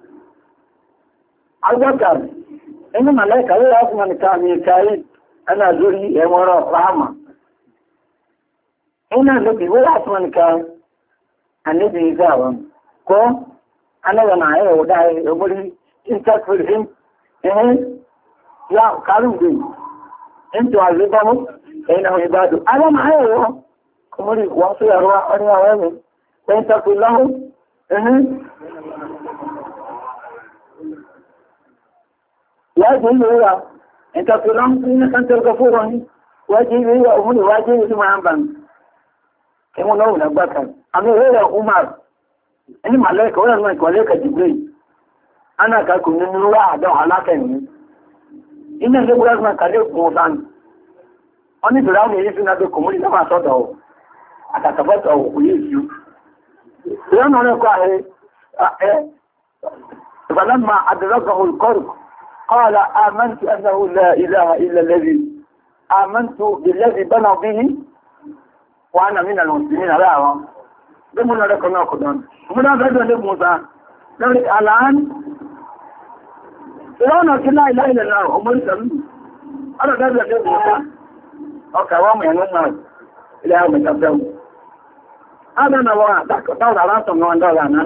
agbákàrí inú màláìkà lọ́wọ́ fún ọmọnìká ní ìkáyí ẹnà lórí ẹmọ́rọ̀ ráàmà iná lóbi wọ́n fún ọmọnìká àníbi ìgbà wọn kọ́ anáwọ̀nà ẹ̀wọ̀ dáa ẹgbórí interpretation ẹ̀hẹ́ ya kárùn-ún into àríbámú ẹ̀nà ìbádù alámà ẹ̀wọ̀ Kumuri wasu yarwa wani yawa ne, ɗan tafi lahu, ya ji yi wa, ɗan tafi lahu sun yi kan targa furon, waje yi wa umuri waje yi ma yan ban, kai mu nawu na bakar, amma yi wa Umar, ini malaika, wani mai kwaleka Jibril, ana kakunin ruwa a don halaka ne, ina zai gudanar na kare kuma wani fìràún èyí sínú adó kò múrí sábà sọ́dọ̀ àtàkàbọ́tọ̀ òkú yìí sí ìrọ́nà rẹ̀ kọ́ ààrẹ ẹ́ ìfàlẹ́mà àdìrọ́kọ̀ olùkọ́rù kọ́ọ̀lá àmẹ́ntù ẹ̀sàwò ilẹ̀ ilẹ̀ àmẹ́ntù ìlẹ́bí bẹ́nà bí i wà nà mí nàlọ́ sí ní àrẹ́ àwọn bí mú lọ́rẹ́ kan náà kò dán múná bẹ́ẹ̀ lé musa lórí àlàán ìrọ́nà sí láìláìlẹ̀ náà ọmọ ìsẹ̀lú ọkà wọ́n mẹ́rin náà ilẹ̀ àwọn ìtàbẹ̀wò. Adọ́nà wọ́n àtàkọ̀tàwà látọ̀ náà dọ́là náà.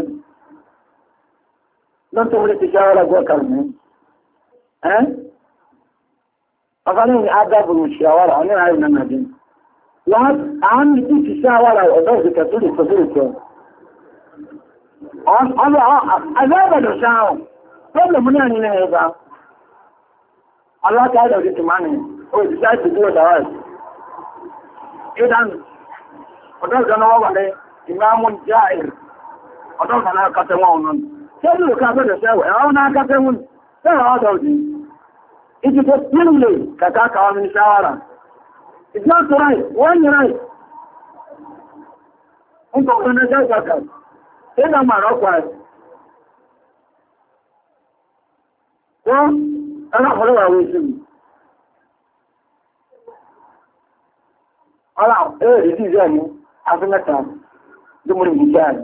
Lọ́tọ̀ wọlé ti ṣe ọ̀rọ̀ gbọ́ kàrù ní. Ẹ́? Ọkà ní adábùrù ṣe àwárà ọ̀nà àrẹ náà nàbí. Wọ́n àwọn ní tí ti ṣe àwárà ọ̀dọ́ ìdíkẹ̀ tó lè fọ́sílẹ̀ tẹ́. Ọlọ́ àgbẹ̀bẹ̀dọ̀ ṣáà problem ní àyìn náà ẹ̀bá. Alákàádọ̀ ìdí ti máa ní. Ó ìdíṣẹ́ ìtìdí ọ̀dàwà Idan, ọ̀dọ́ ìjọna wọ́n wà lẹ́ ìmáàmùn jáìr, ọ̀dọ́ ìjọna kàtẹ̀ wọn ọ̀nà. Ṣé bí òkà fẹ́ ṣẹ́wẹ̀, ẹ̀wọ́n náà kàtẹ̀ wọn, tẹ́rọ ọ̀dọ̀ òjì. Ìjì tó nílùú kàkà kàwọn ní ṣáwàrà. It's not right, wọ́n ní right. Ń kọ̀ fún ẹjọ́ ìjọkà. Ṣé náà mà rọ́pàá ẹ̀? Wọ́n, ẹlọ́pọ̀lọ́wà wọ́n sí mi. Ọlá ẹ̀rẹ̀ ìdí ìjẹ́ ní afẹ́mẹ́ta lómúrí ìjẹ́ àrí.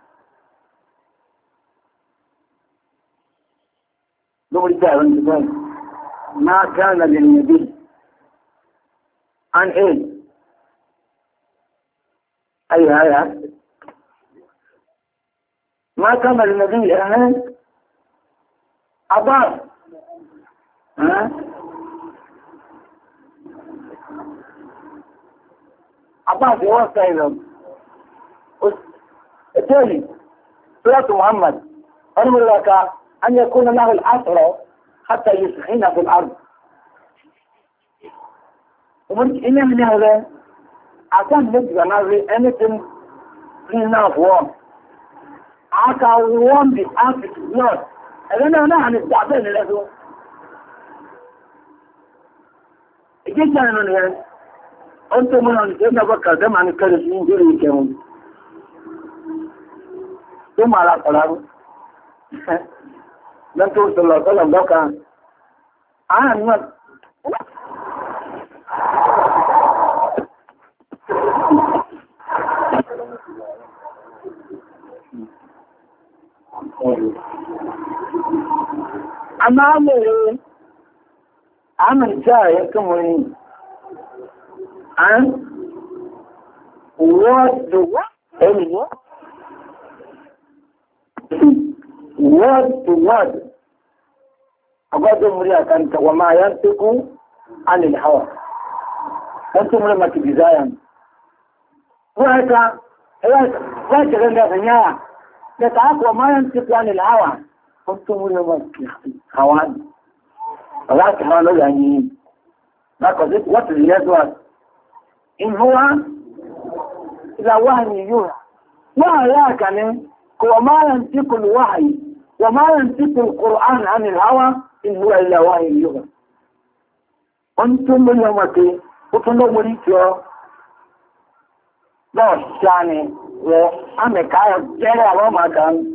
Lómúrí ìjẹ́ àrí ìjẹ́ àrí. Máa káàrà lè ní ẹbí. An ẹ̀. Ayà ayà. Máa káàrà lè ní ẹbí ẹ̀hẹ́. Abá. Ẹ́. Abbas was silent. التالي سورة محمد أمر لك أن يكون له الأسر حتى يسخن في الأرض. ومن إنا من هذا عشان نبقى نظري anything clean up warm. عاكا warm the earth is blood. أنا أنا عن التعبير لذو. إجيش أنا من هذا. أنتم من أن بكر دم عن الكرسين جري كمان ثم على قرار لن توصل الله صلى الله عليه وسلم أنا نمت أما أمر أمر جاي كموني and word to word, word to word. أقول مريا كانت وما ينطق عن الهوى. أنتم لما تجزايا. وهذا هذا هذا كلام غنيا. نتعاق وما ينطق عن الهوى. أنتم لما هوان. الله تعالى يعني. ما قصدت what is the word? إن هو إذا وحي يوحى وهي كان وما ينطق الوحي وما ينطق القرآن عن الهوى إن هو إلا وحي يوحى أنتم اليوم وكنتم مريتوا لا شاني وأنا كاي جرى وما كان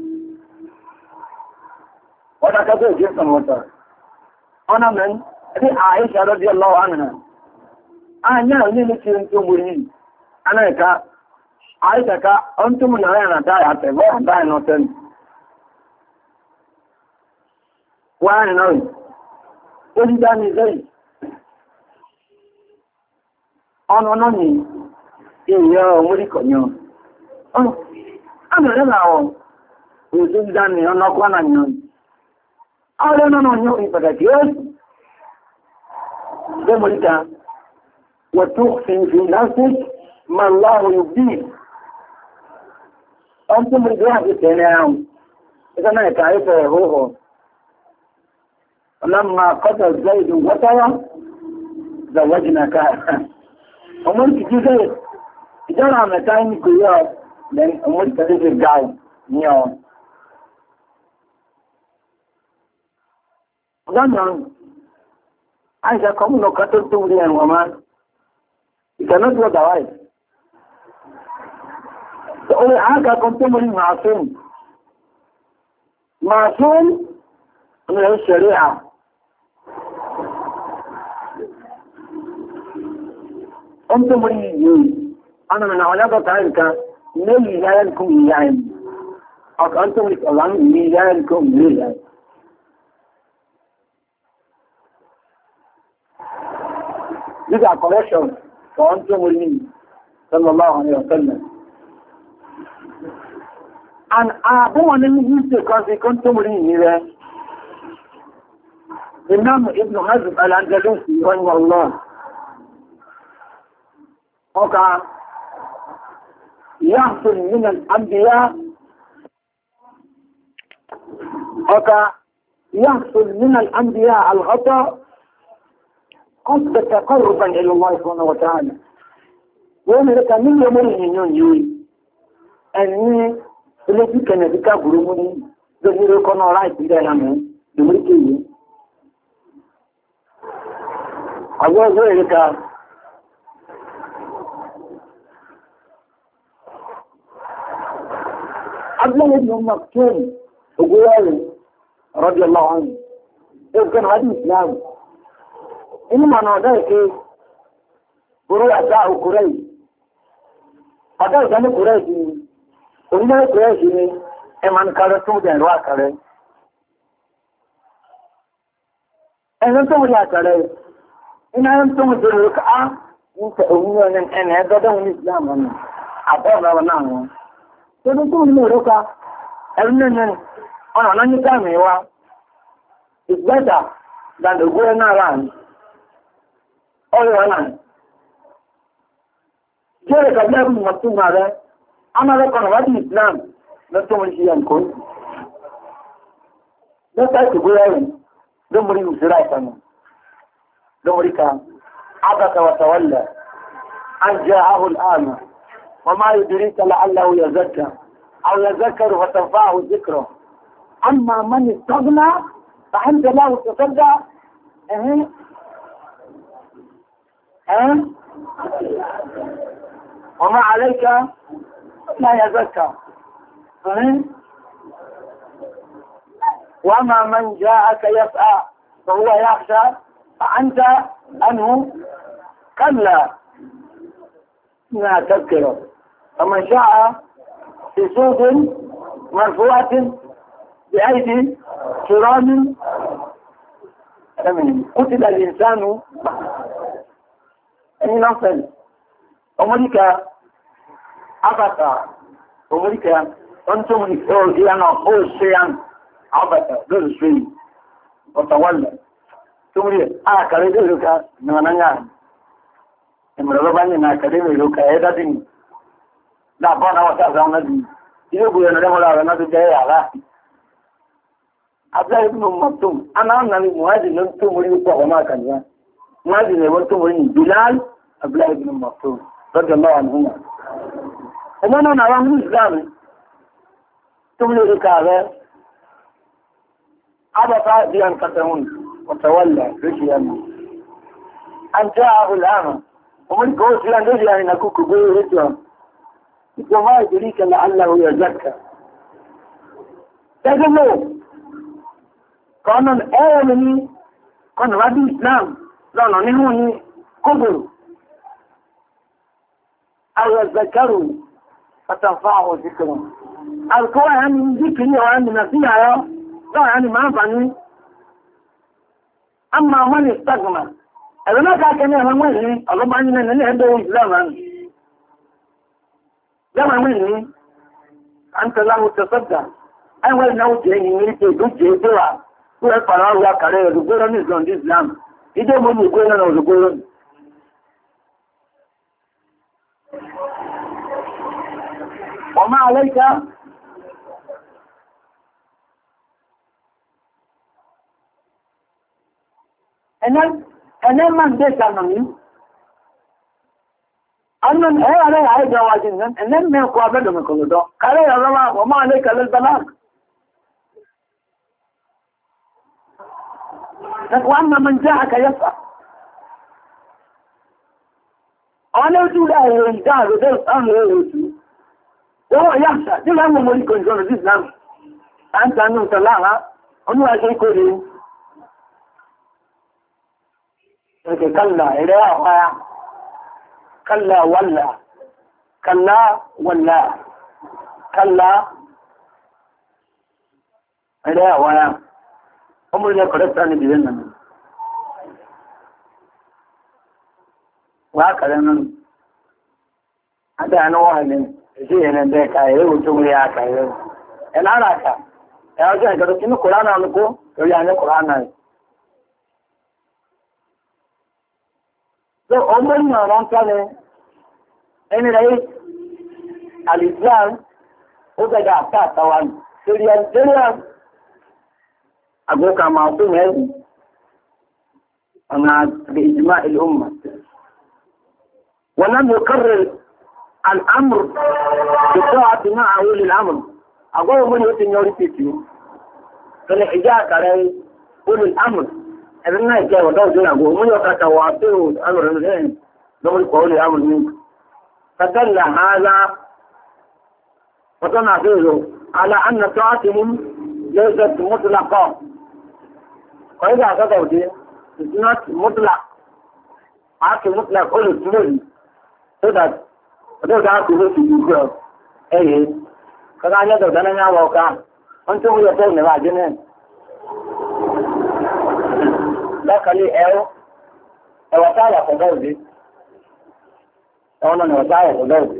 وأنا كذا جيت نوتا أنا من عائشة رضي الله عنها أنا أني نكين تومرين أنا كا عائشة كا أنتم من هنا داي حتى ما داي نوتن وأنا نوي ولداني زي أنا نوني إيه مري كنيو أنا أنا لا أو ولداني أنا كوانا نوي أنا نوني إبادة ده مريتا وتخفي في نفسك ما الله يبديه أنتم رجوع في سنعهم إذا ما يتعرفه هو لما قتل زيد وطرى زوجناك أمور كتير إذا عمتين كيار لأن أمور كتير الجاي نيوم لما عايزة كم لو قتلتم لي وما كانت ودواي تقول عاكا كنتم لي معصوم معصوم من الشريعة أنتم لي أنا من علاقة عنك نلي لكم إياه أو أنتم لك الله لي لكم لي إذا قرشوا وأنتم لي صلى الله عليه وسلم أن أعطوا من يستيقظ كنتم لي الإمام ابن حزم الأندلسي رحمه الله وقع يحصل من الأنبياء وقع يحصل من الأنبياء الخطأ قصد تقربا إلى الله سبحانه وتعالى وأنا من يومين من يوي أني الذي كان ذكا برموني ذي يكون رايت بداية دمركي الله ذلك عبد الله بن مكتوم وقوال رضي الله عنه إذ كان هذا الإسلام إنما نعطيك بروع ساعة قريش قدر كان قريش قلنا قريش إمان كارتو دين روا كاري إن أنتم روا كاري إن أنتم تلوك آه إنت أمي أن أن هذا هو الإسلام أنا أبغى ونعم تلوكم نروكا أبنن أنا ناني كامي وا it's better than the going around all around جرى قبل من مكتوب هذا أنا لكن هذا الإسلام لا تمشي ينكون لا تقول أيه دمري وسرائنا دمري كان عبس وتولى أن جاءه الآن وما يدريك لعله يزكى أو يذكر فتنفعه ذكره أما من استغنى فأنت له تصدى أه أه وما عليك لا يزكى أه وما من جاءك يسعى فهو يخشى فأنت أنه كلا لا تذكره فمن شاء في صوت مرفوعة بأيدي كرام قتل الإنسان أي نصل أمريكا أبطى أمريكا أنتم لكتور إيانا أقول شيئا أبطى دول شيء وتولى تمري آكاري دولك نوانا امرأة ناكاري دولك هذا دين لا بانا وتعزانا دين يقول أنا لما لا أنا تجاهي على Abdullah ibn Maktum ana nan muhajir nan to muri ko ma kan ya muhajir ne wato muri Bilal Abdullah ibn Maktum radiyallahu anhu kuma nan na ran Islam to muri ka ga aba fa diyan katamun wa tawalla rishiyan an ja'ahu al-ama ومن قوس لان رجل يعني نكوك قوي رجل وما يدريك لعله يزكى تجمعوا كان الأولي كان ربي الإسلام لا نهوني كبر أو يذكروا فتنفعه ذكرهم القوى يعني ذكري وعني نصيحة لا يعني ما أنفعني أما من استغنى إذا ما كان يهمني الله ما عندنا أن عنده إسلاما لا يهمني أنت له تصدق أول نوت يعني يريد دوجه دوا wọ́n pàrọ̀ àwọn akàrẹ olùgbòrò ní ìsọ̀ndì Islam ìdé mọ́ ní ìgbòrò náà olùgbòrò وما عليك أنا أنا من ذلك أنني أنا أنا أنا عايز أواجهنا أنا من قابل من كل ده قال يا الله وما عليك للبلاغ وأما من جاءك يسأل أنا أقول لا يجعل ذلك أمر يوسف وهو يخشى دي الأمر ملك الجنة الإسلام أنت أنه صلاها أنه أشيء كله كلا إله كلا ولا كلا ولا كلا إله ويا هم اللي قرأت أن بذلنا وهكذا من هذا أنا واحد شيء عندك أيه وتقولي أكايه أنا أراك يا أخي كذا كنا القرآن أنكو يعني القرآن so ọmọ ní ọ̀rọ̀ ń tọ́lẹ̀ ẹni rẹ̀ alìsíàn ó gẹ́gẹ́ àtà àtàwà lórí ẹ̀lẹ́rẹ̀ àgbókà máa tó mẹ́rin ọ̀nà ìjìmá ìlúmà wọ́n náà mú kọrẹ̀ al'amur tó àti máa àwọn olùlámùr àgbọ́wọ́ mú ní ó ti yọrí pìtì tọ́lẹ̀ ìjá àkàrẹ̀ olùlámùr ẹ̀rin náà jẹ́ ọ̀dọ́ òjò àgbò mú yọ kàtà wà tó àmìrìn rẹ̀ lórí pọ̀ olè àmìrìn ní kàtàlà ààlá ọ̀tọ́nà àfẹ́rò àlà annà tó á ti mú lẹ́ẹ̀sẹ̀ tí mọ́tùlá kọ́ ọ̀rẹ́dà àkọ́kọ̀ òdé it's not mọ́tùlá àti mọ́tùlá olè túnlẹ̀ so that ọdọ́ ìdá kò ló ti gbogbo ẹ̀yẹ kọ́kọ́ anyẹ́dọ̀ dáná ní àwọ̀ ọ̀ká wọ́n tó wúyọ̀ tẹ́ ìnira àjẹ́ náà lọ́kàlẹ̀ ẹ̀rọ ẹ̀wọ̀ táyà fọ̀dọ̀ òdé ẹ̀wọ̀n náà táyà fọ̀dọ̀ òdé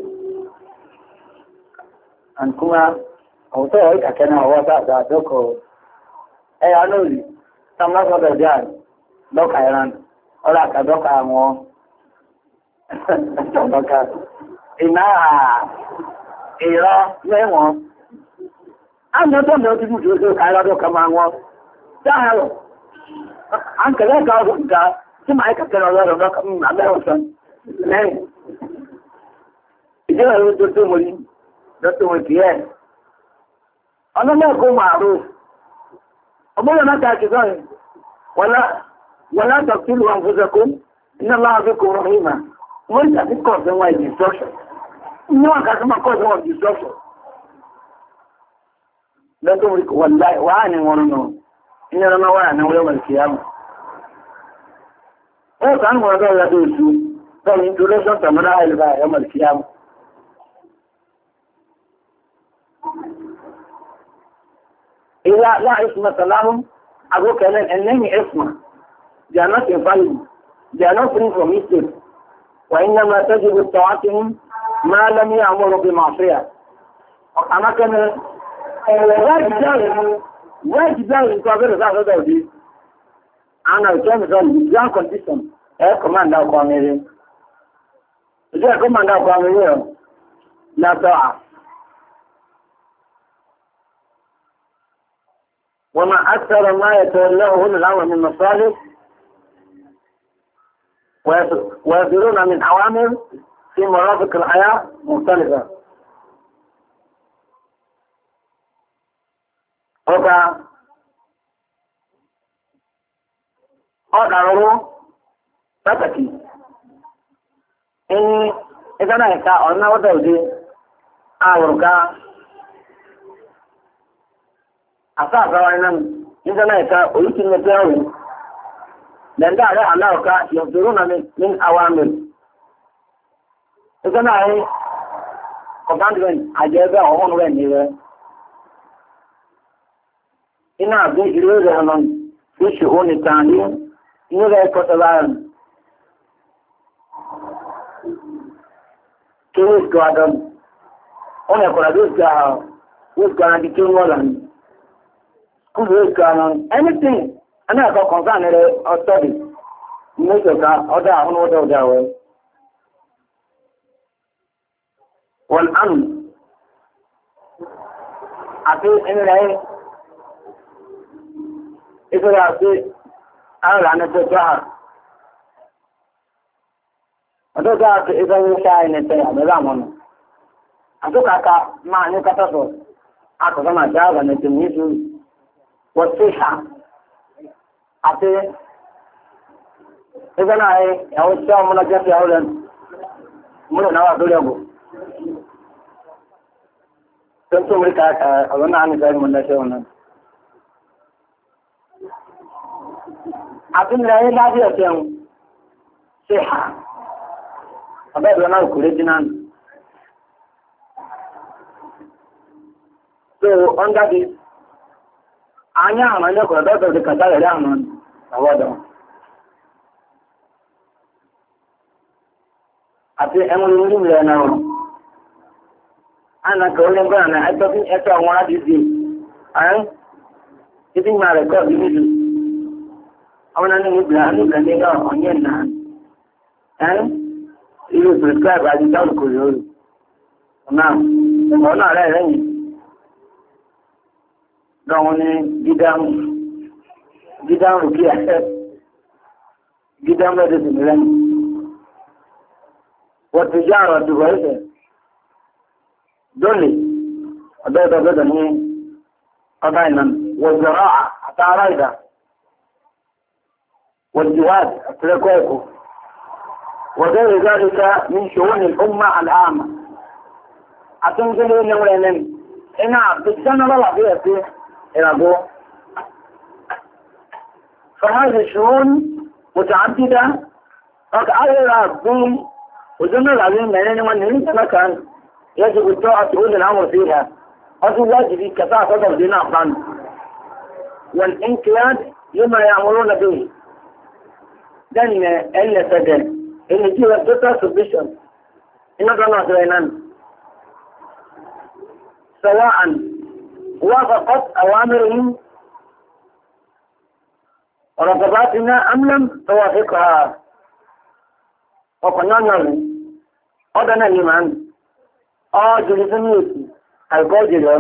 and kuma ọ̀tọ́ ọ̀rẹ́ kàkẹ́ náà ọwọ́ tàbí àdókò ẹ̀yà lórí tamlásọ́dọ̀ jẹ́ lọ́kà ìran ọ̀rẹ́ àkàdọ́kà àwọn iná ìrọ mẹ́wọ̀n àwọn ọdọ́ mẹ́ ọdún jù ó kàírádọ́kà máa wọ́n dáhàrọ̀ an ka zai kawo ga su ma'aikatar ọlọ́rọ̀ lọ́kàmù àbẹ́wọ̀sán lẹ́yìn ìjọba ìwé tó tó mọ̀rí lọ́tọ́ wọn kìí ẹ̀ ọlọ́lọ́kọ́ màárù ọgbọ́n náà tàà kìí sọ́rin wọ́n látọ̀ tí lù wọn fúnṣẹ́kú iná láwọn fi kò rọrùn ìmà wọ́n tàbí kọ̀ sí wọn destruction ní wọn kàtí máa kọ̀ sí wọn destruction lọ́tọ́ wọn wà ní wọn nù ina rana waya na wayar malkiyama o kan mo ga ya dosu don introduction ta mana ai ba ya malkiyama ila la isma salam ago kana annani isma janat fal janat free from mistake wa inna ma tajibu ta'atuhum ma lam ya'muru bi ma'siyah ama kana wajib where did that recover that other day? And I came from the ground condition. Air command out on me. Is there a command out on me? La ta'a. وما أكثر ما يتولاه الأمر من مصالح ويصدرون من أوامر في مرافق الحياة مختلفة. ọba ọ̀dàrọ̀rọ̀ pàtàkì ẹni ìdáná ìka ọ̀nà ọ̀dọ̀ òde àwòrùká àfáàfáwà iná ìdáná ìka oríkì mẹ́fẹ́ ọ̀rùn lẹ́ndà rẹ̀ aláwọ̀ká yọ̀fẹ̀rọ̀ na ní awamil ìdáná rẹ̀ commandment àjẹ́gbẹ́ ọ̀hún rẹ̀ ní rẹ̀ ina abin ire da nan fi shi'uni tani ni da ko tabaran kiri ko adam ona ko radus ga us ga na dikin wala ni ku ga nan anything ana ko concern re o study ni so ka oda hun oda oda we wal amn àti ìrìnlẹ̀ yìí ìfẹ́ra àti àrùn ànẹ́tẹ̀tẹ̀ àrùn ọdọ́ta àti ìfẹ́rẹ́ sáà ìnẹ̀tẹ̀ àbẹ́lá mọ́nà àtúkàkà máa ní kátàtọ̀ àkọ̀sọ́nà àti àrùn ànẹ́tẹ̀ ní ìṣú wọ́n sí ìṣà àti ìfẹ́ náà yìí ìyàwó tí wọ́n múná jẹ́ sí àwọn rẹ̀ múlò náà wà lórí ọgbọ̀ tó tó wí ká ọ̀rọ̀ náà ní sẹ́yìn múná ṣe ọ̀nà àti nílẹ̀ yìí lábí ọ̀sẹ̀ ń ṣe hà ọ̀bẹ́ ìbọn náà kò lè dínà nù so under this anya àwọn ẹlẹ́kọ̀ọ́ dọ́tọ̀ ti kàtà rẹ̀ àwọn àwọ̀dọ̀ àti ẹmọ ìlú rẹ̀ náà ana ka onye mbara na ẹtọ́bí ẹtọ́ àwọn adìsí ààrẹ títí ma rẹ̀kọ́ bí nílùú àwọn náà ní ìgbà nígbà ní ọ̀nyẹ́ náà ẹ́ ilé prescribe àdìsá olùkòrò orí ọ̀nà ọ̀nà rẹ̀ rẹ̀yìn lọ́wọ́n ní gídámù gídámù kí ẹ̀ gídámù ẹ̀dẹ̀sìn rẹ̀yìn wọ́n ti já àrọ̀ dùbọ̀ ẹ̀sẹ̀ dole ọ̀dọ́dọ̀ gbọ́dọ̀ ní ọba ìnan wọ̀zọ̀rọ̀ àtàrà ìdá wọ̀díwád àtìrẹ́kọ́ ẹ̀kọ́ wọ̀dọ́rẹ̀ záríká ní ṣòwò ní ọmọ al'áàmà àtúnjẹ́lẹ̀ ní wọ́n ẹ̀lẹ́ni iná àbìsánàlọ́lá bí ẹ̀fẹ́ ìràgọ́ fahàzì ṣòwò mùtàbídá ọkà ayẹ́rà gún òjòmẹ́rà rí mẹ́rin wọn ní ìtẹ́lẹ́kàn يجب الطاعة أولي الأمر فيها هذا واجب كفاءة صدر دينا أفضل والانقياد لما يعملون به لأن إلا سجن إن جيب الدكتور سبشن إن الله سوينا سواء وافقت أوامرهم ورغباتنا أم لم توافقها وقلنا نعلم أدنى الإيمان ọjọ́ ìsinmi òkú àìkọ́jì lọ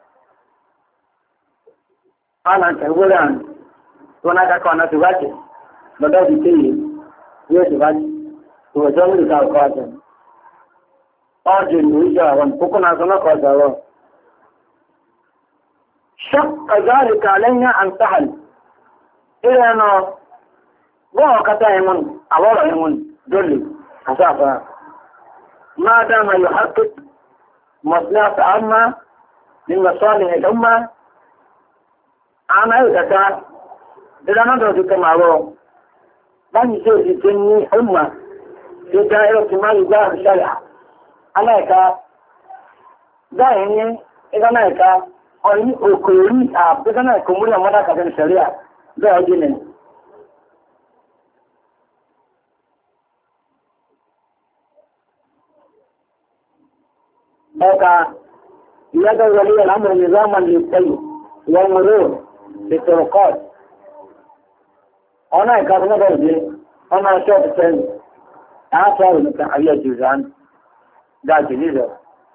ọ̀nà tẹ̀gbọ́rẹ̀ àmì tó náà kákọ̀ ọ̀nà tó bájẹ̀ lọ́dọ́ ti kéyè yóò tó bájẹ̀ tó wọ́jọ́ mú ìka ọkọ̀ ọjọ́ ọjọ́ ìlú ìjọ àwọn kókó náà sọ lọ́kọ̀ ọjọ́ rọ ṣọ́k ọjọ́ ìka lẹ́yìn àǹtàhàlì ilẹ̀ ẹ̀nà bọ́ọ̀ kátà ẹ̀mọ́n àwọ̀rọ̀ ẹ̀mọ́n dọ́lẹ̀ àṣàfà máa dáma yóò hákẹ́ مصلحة عامة من مصالح الأمة أنا أيضا إذا نظرت كما هو من يصير يتني أمة في دائرة ما يجاه الشرع أنا كا دائما إذا أنا كا أني أكوري أب إذا أنا كمولي أمنا كذا الشريعة ده أجنن أوكا يدعو ولي الأمر نظاما للسير والمرور في الطرقات أنا كاتنا برضي أنا أشوف السير أعطى مثل حياة جوزان ده جديدة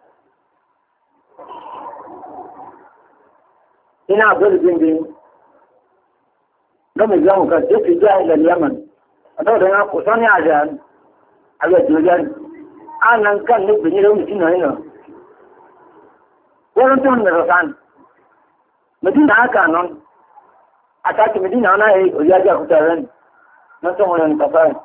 هنا أقول بندي لم يجمعوا كثير في جاهل اليمن أدور هنا قصاني عجان حياة جوزان أنا كان نبني لهم سنة هنا wọ́n tó ń lọ sáà Medina aka nọ àtàkì Medina anaghị oyi aja kúta rẹ̀ n'ọ̀tọ̀ wọn ní kàfà rẹ̀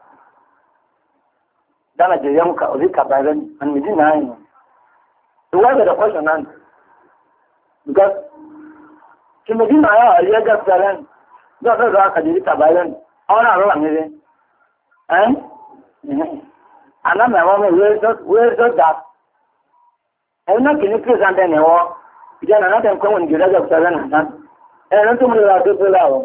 dáná jẹ̀rẹ̀ mú orí kàfà rẹ̀ ní Medina ayé nọ. So why the question now? Because kí Medina ayé oyi aja kúta rẹ̀ lọ́sọ̀ rẹ̀ aka jẹ̀rẹ̀ kàfà rẹ̀ ọ̀rọ̀ àrọ̀ àmì rẹ̀ ẹ́ anamẹ̀wọ́n mi where is that? Ẹ̀rọ kìíní pírẹsàndẹ̀ ni wọ́n ìjẹ́ nàá tẹ́ nǹkan wọn ìgbèrè ọjọ́ ìṣẹ́lẹ̀ nàá. Ẹ̀rọ tó mú lọ tó tó láwọ̀.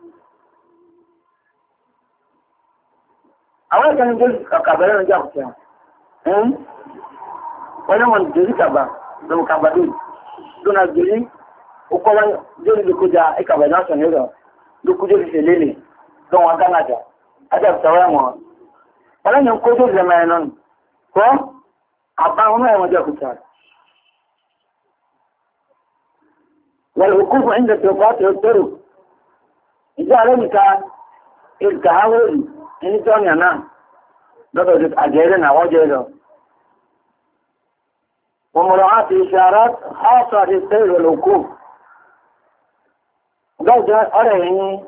Àwọn ìkànnì tó kàbẹ̀rẹ̀ ọjọ́ ìṣẹ́. Wọ́n ní wọn jẹ́rí kàbà lọ́mù kàbà dé. Lọ́nà jẹ́rí ọkọ̀ wọn jẹ́rí lókójá ìkàbẹ̀ náà sọ nílò lókójó ìṣẹ́ lélẹ̀ lọ́wọ́ gánájà. Ajá ìṣẹ́wẹ́ wọn. Wọ́n ní kójó ìṣẹ́mẹ́ náà. Kọ́ àbá wọn náà wọ́n jẹ́ kùtà. والوقوف عند الطرقات والطرق إذا علمك التهاول إن الدنيا نعم بدأت أجيرنا وجيرنا ومراعاة إشارات خاصة للسير والوقوف قلت أرهني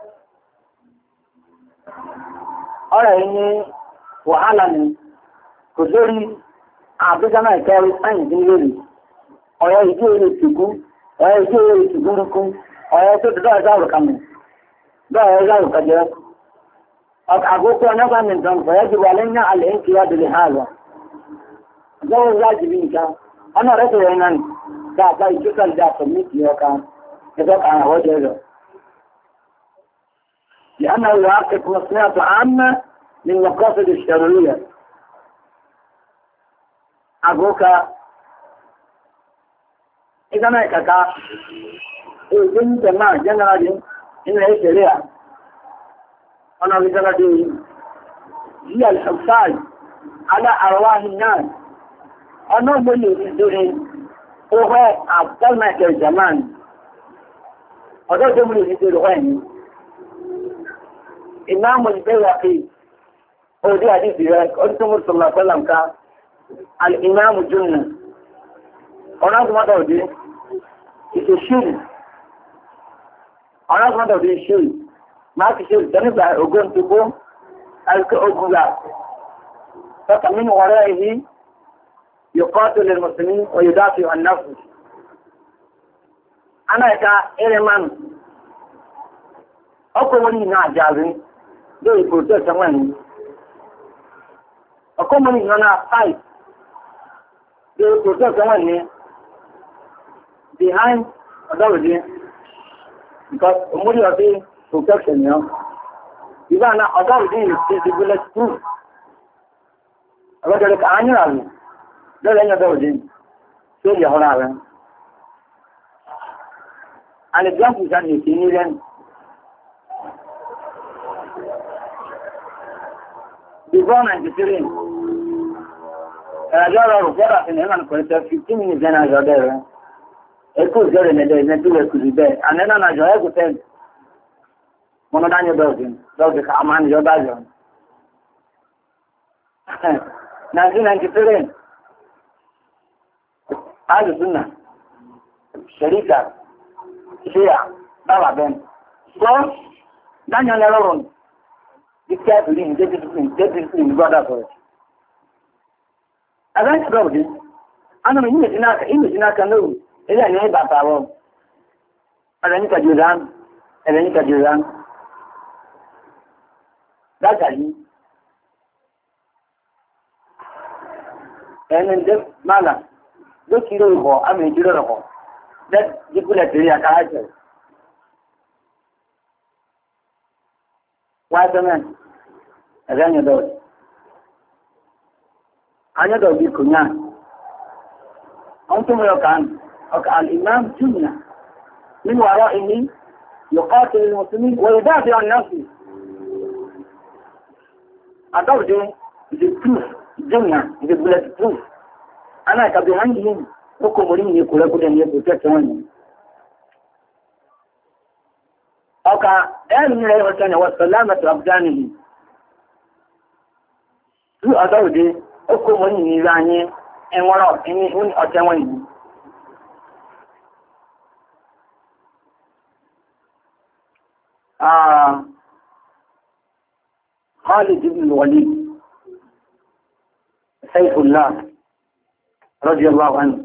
أرهني وعلني كذوري أعطينا يكاوي أين دنيري ويا يجيري التكو ويا يجيري التكوركم ويا تدرى ذلك أمي لا يزال كجرة أقول نبا من ذنب فيجب علينا الانقياد لهذا ذو الواجبين كان أنا رجل هنا ذا يجكل ذا سميتي وكان إذا كان وجهه لأنه يحقق مصلحة عامة للمقاصد الشرعية أبوك إذا ما يكاكا إذن تما جنرالي إن هي شريعة أنا بجنرالي هي الحفاظ على أرواح الناس أنا بلي في الدورين هو أفضل ما كان زمان هذا جملة في الدورين إمام البيهقي هو دي حديث ذلك أنتم صلى الله عليه وسلم كان الإمام الجنة أنا ما تودي يشيل أنا ما تودي يشيل ما تشيل تنبع أقوم تقوم الكأقولا فمن ورائه يقاتل المسلمين ويدافع عن نفسه أنا كإلمان أقوم لي نعجازي دو يقول سمعني أقوم لي هنا fight دو يقول سمعني behind authority because umuri of the protection, you know. Even authority is the bulletproof. About the annual, the land authority, so you hold on. And the jump is at the Canadian. Before ninety-three, I got a report in England for fifteen minutes and I got there. Eko zere ne de ne tuwe kuzibe anena na joye kuten mono danyo dozin dozi ka amani yo dajo nineteen ninety-three hali sunna sharika shia baba ben so danyo le loron dikya tuli nje dikya nje dikya goda for adan dozi ana mi ni jinaka imi jinaka no ilé ní bàtà wọ́n ọ̀rẹ́ ní kàjúrán ẹ̀rẹ́ ní kàjúrán látàrí ẹni jẹ́ mọ́lá ló kí ló ìbọ̀ àmì ìjúrò rọ̀kọ̀ jẹ́ jíkúlẹ̀ tèrè àkáàjẹ̀ wáṣẹ́mẹ́ ẹ̀rẹ́ ẹ̀yẹ̀dọ̀ ayẹ́dọ̀ bí kò nyá ọ̀n tó mọ́ yọ kàn الإمام جنة من ورائه يقاتل المسلمين ويدافع عن نفسه أدرجه the proof جنة the bullet proof أنا كبهانهم حكمرين يقول لكم أن يبتكتوني أوكا أهل من الله وسلم والسلامة أبدانه تو أدرجه حكمرين يزاني أن وراء أني هون أتواني آه. خالد بن الوليد سيف الله رضي الله عنه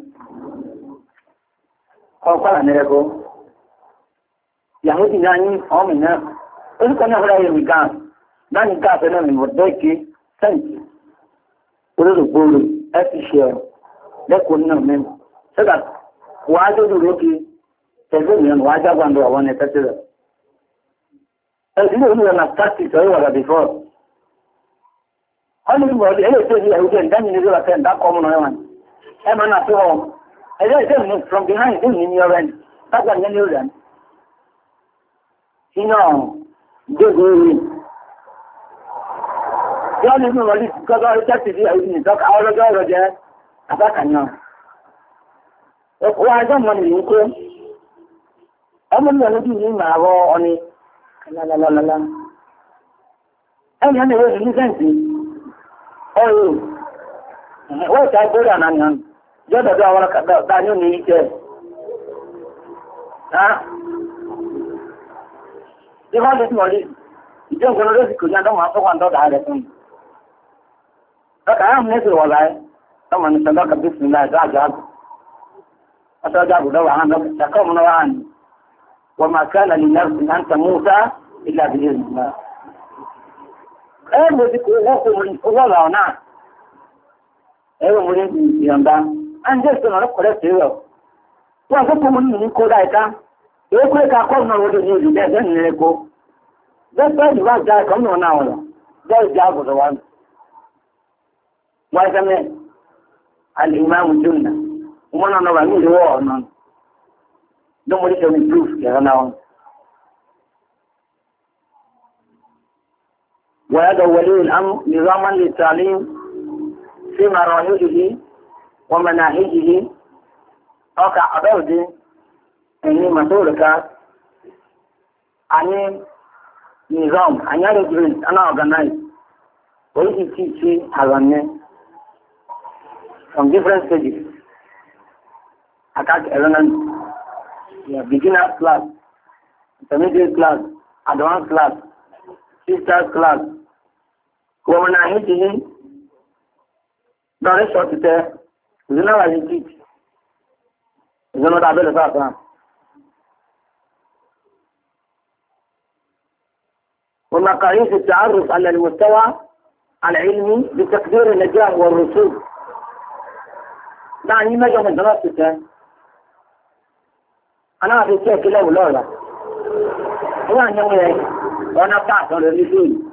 قال أنا لكم يهودي ناني أو منا أذكر أنه لا يمكن ناني كافنا من وديك سنتي ولد بولي أتشير لكن من سبب واجد روكي تزمن واجد عند وانا تتذكر الفيديو هنا نفتح سوي ولا بيفور هل يقول لي هل يصير يهودي عندنا نزول كان ده كومون يوم أما أنا فيهم إذا يصير from behind them in your end that's what you learn you know do do يا لي من ولي كذا تحت في يهودي ده أول جاي رجع هذا كان يوم وهذا من يمكن ọmọ ní ọdún yìí máa rọ ọni lálálálálá ẹni ẹni ìwé ìlú sẹ́ǹtì ọ̀rọ̀ wọ́n ìta ìgbórí ànàyàn jọ́dọ̀dọ̀ àwọn ọ̀kadà ní òní ìjẹ́ tí wọ́n lè tí wọ́n rí ìjọ ìgbóná ló sì kò ní àdọ́mọ̀ àtọ́wà àdọ́dà rẹ̀ fún ọkà yà mú nẹ́sì wọ̀lá ẹ́ tọ́mọ̀ ní sọ́dọ́kà bí sí ilá ẹ̀dọ́ àjáàbù ọjọ́ àbùdọ́wà hàn lọ́kà ṣàkọ́ mú náwà hàn wọ́n máa ká lálẹ́ ìlànà ìlànà tàmúta ilẹ̀ àbílẹ̀ ìlú ẹ̀ mo ti kò wọ́pọ̀ owó ọ̀rọ̀ ọ̀nà ẹ̀rọ mo ní ìyọ̀nda á ń jẹ́ ìṣẹ̀lẹ̀ ọ̀rẹ́kọ̀rẹ́ sí rẹ̀ wọ́n àkókò mo ní ní kó dáìka èyí kó ẹ̀ka kọ́ náà wọ́n ní ìlú bẹ́ẹ̀ ní ẹ̀kọ́ bẹ́ẹ̀ ìwà ìjà ẹ̀kọ́ náà náà wọ̀rọ̀ bẹ́ẹ̀ ìjà àbùdọ̀ wa wọ́n ẹ̀kẹ́ mẹ́ alìmáàmù jónà wọ́n náà wà ní ìlú ọ̀nà lọ́mọdé tẹ̀lé proof kẹ̀rọ náà وهذا ولي الأمر نظاما للتعليم في مراحله ومناهجه أوكا أبودي أني مسؤولك عن نظام عن يرجل أنا organize ويجي تيجي هذا from different stages attack element beginner class intermediate class advanced class sisters class ومناهجه دوري شوتته زنا واجي زنا دابل صافا ومقاييس التعرف على المستوى العلمي بتقدير النجاح والرسوب يعني ما جمع دراسته انا في شيء كده ولا لا يعني وانا بعث للرسول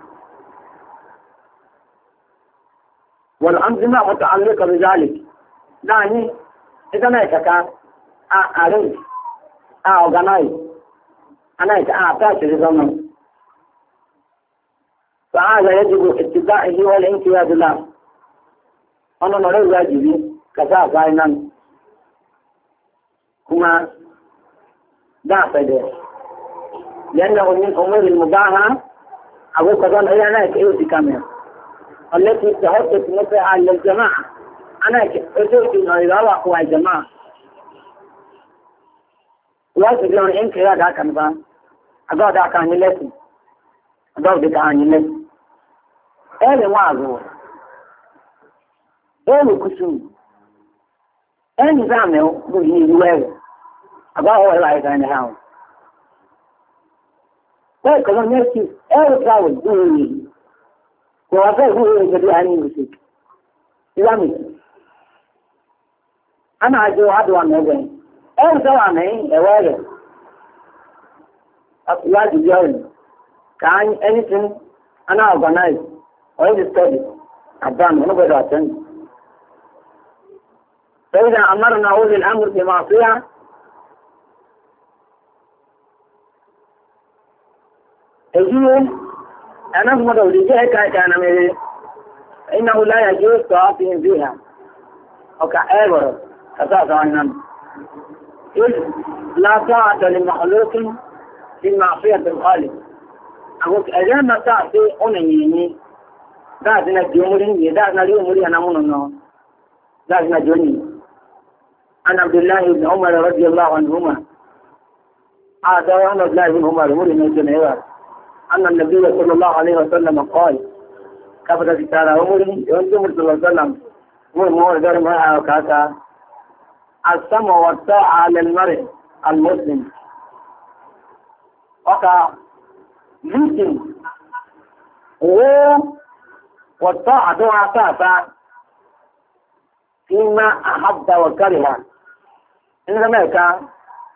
والأنظمة متعلقة بذلك يعني إذا ما يتكا أعرف أعغنائي أنا يتأعطاش لزمن فهذا يجب اتباعه والانقياد له أنا نريد واجبي كساف عينا هما دافده لأنه من أمور المباحة أقول كذلك إلى أنا كيوتي كامل التي تحدث نفعها للجماعة أنا أتوقع أن إذا وقوا الجماعة واجب لون إنك يا ذاك نفا أقول ذاك عن اللسن أقول ذاك عن اللسن أين واضح أين كسوم أين زامل بجي دوائر أقول هو الواحد عن الهاون ذلك لون يرسي أين تراول دوائر وهذا هو الذي يعني المسيك إسلامي أنا أجو عدوى النظام أو سواء نهي أولا أطلاق الجوال كان anything أنا organize or any study أبدان هنا بدأتن فإذا أمرنا أولي الأمر بمعصية يجيهم أنا أفضل أوليجيه كان ميري إنه لا يجوز تعاطيهم فيها وكأبر أساسا عنهم إذ لا طاعة لمخلوق في معصية الخالق أقول أجل ما تعطي أنيني ذاتنا جمهوري ذاتنا اليوموري أنا من النوم ذاتنا جوني عن عبد الله بن عمر رضي الله عنهما هذا عن عبد الله بن عمر مري من الجنة أن النبي صلى الله عليه وسلم قال كفر في تعالى عمره يوم صلى الله عليه وسلم مر مر دار ما كاتا السمع والطاعة على المرء المسلم وكا يمكن هو والطاعة دعاء تاتا فيما أحب وكره إنما كان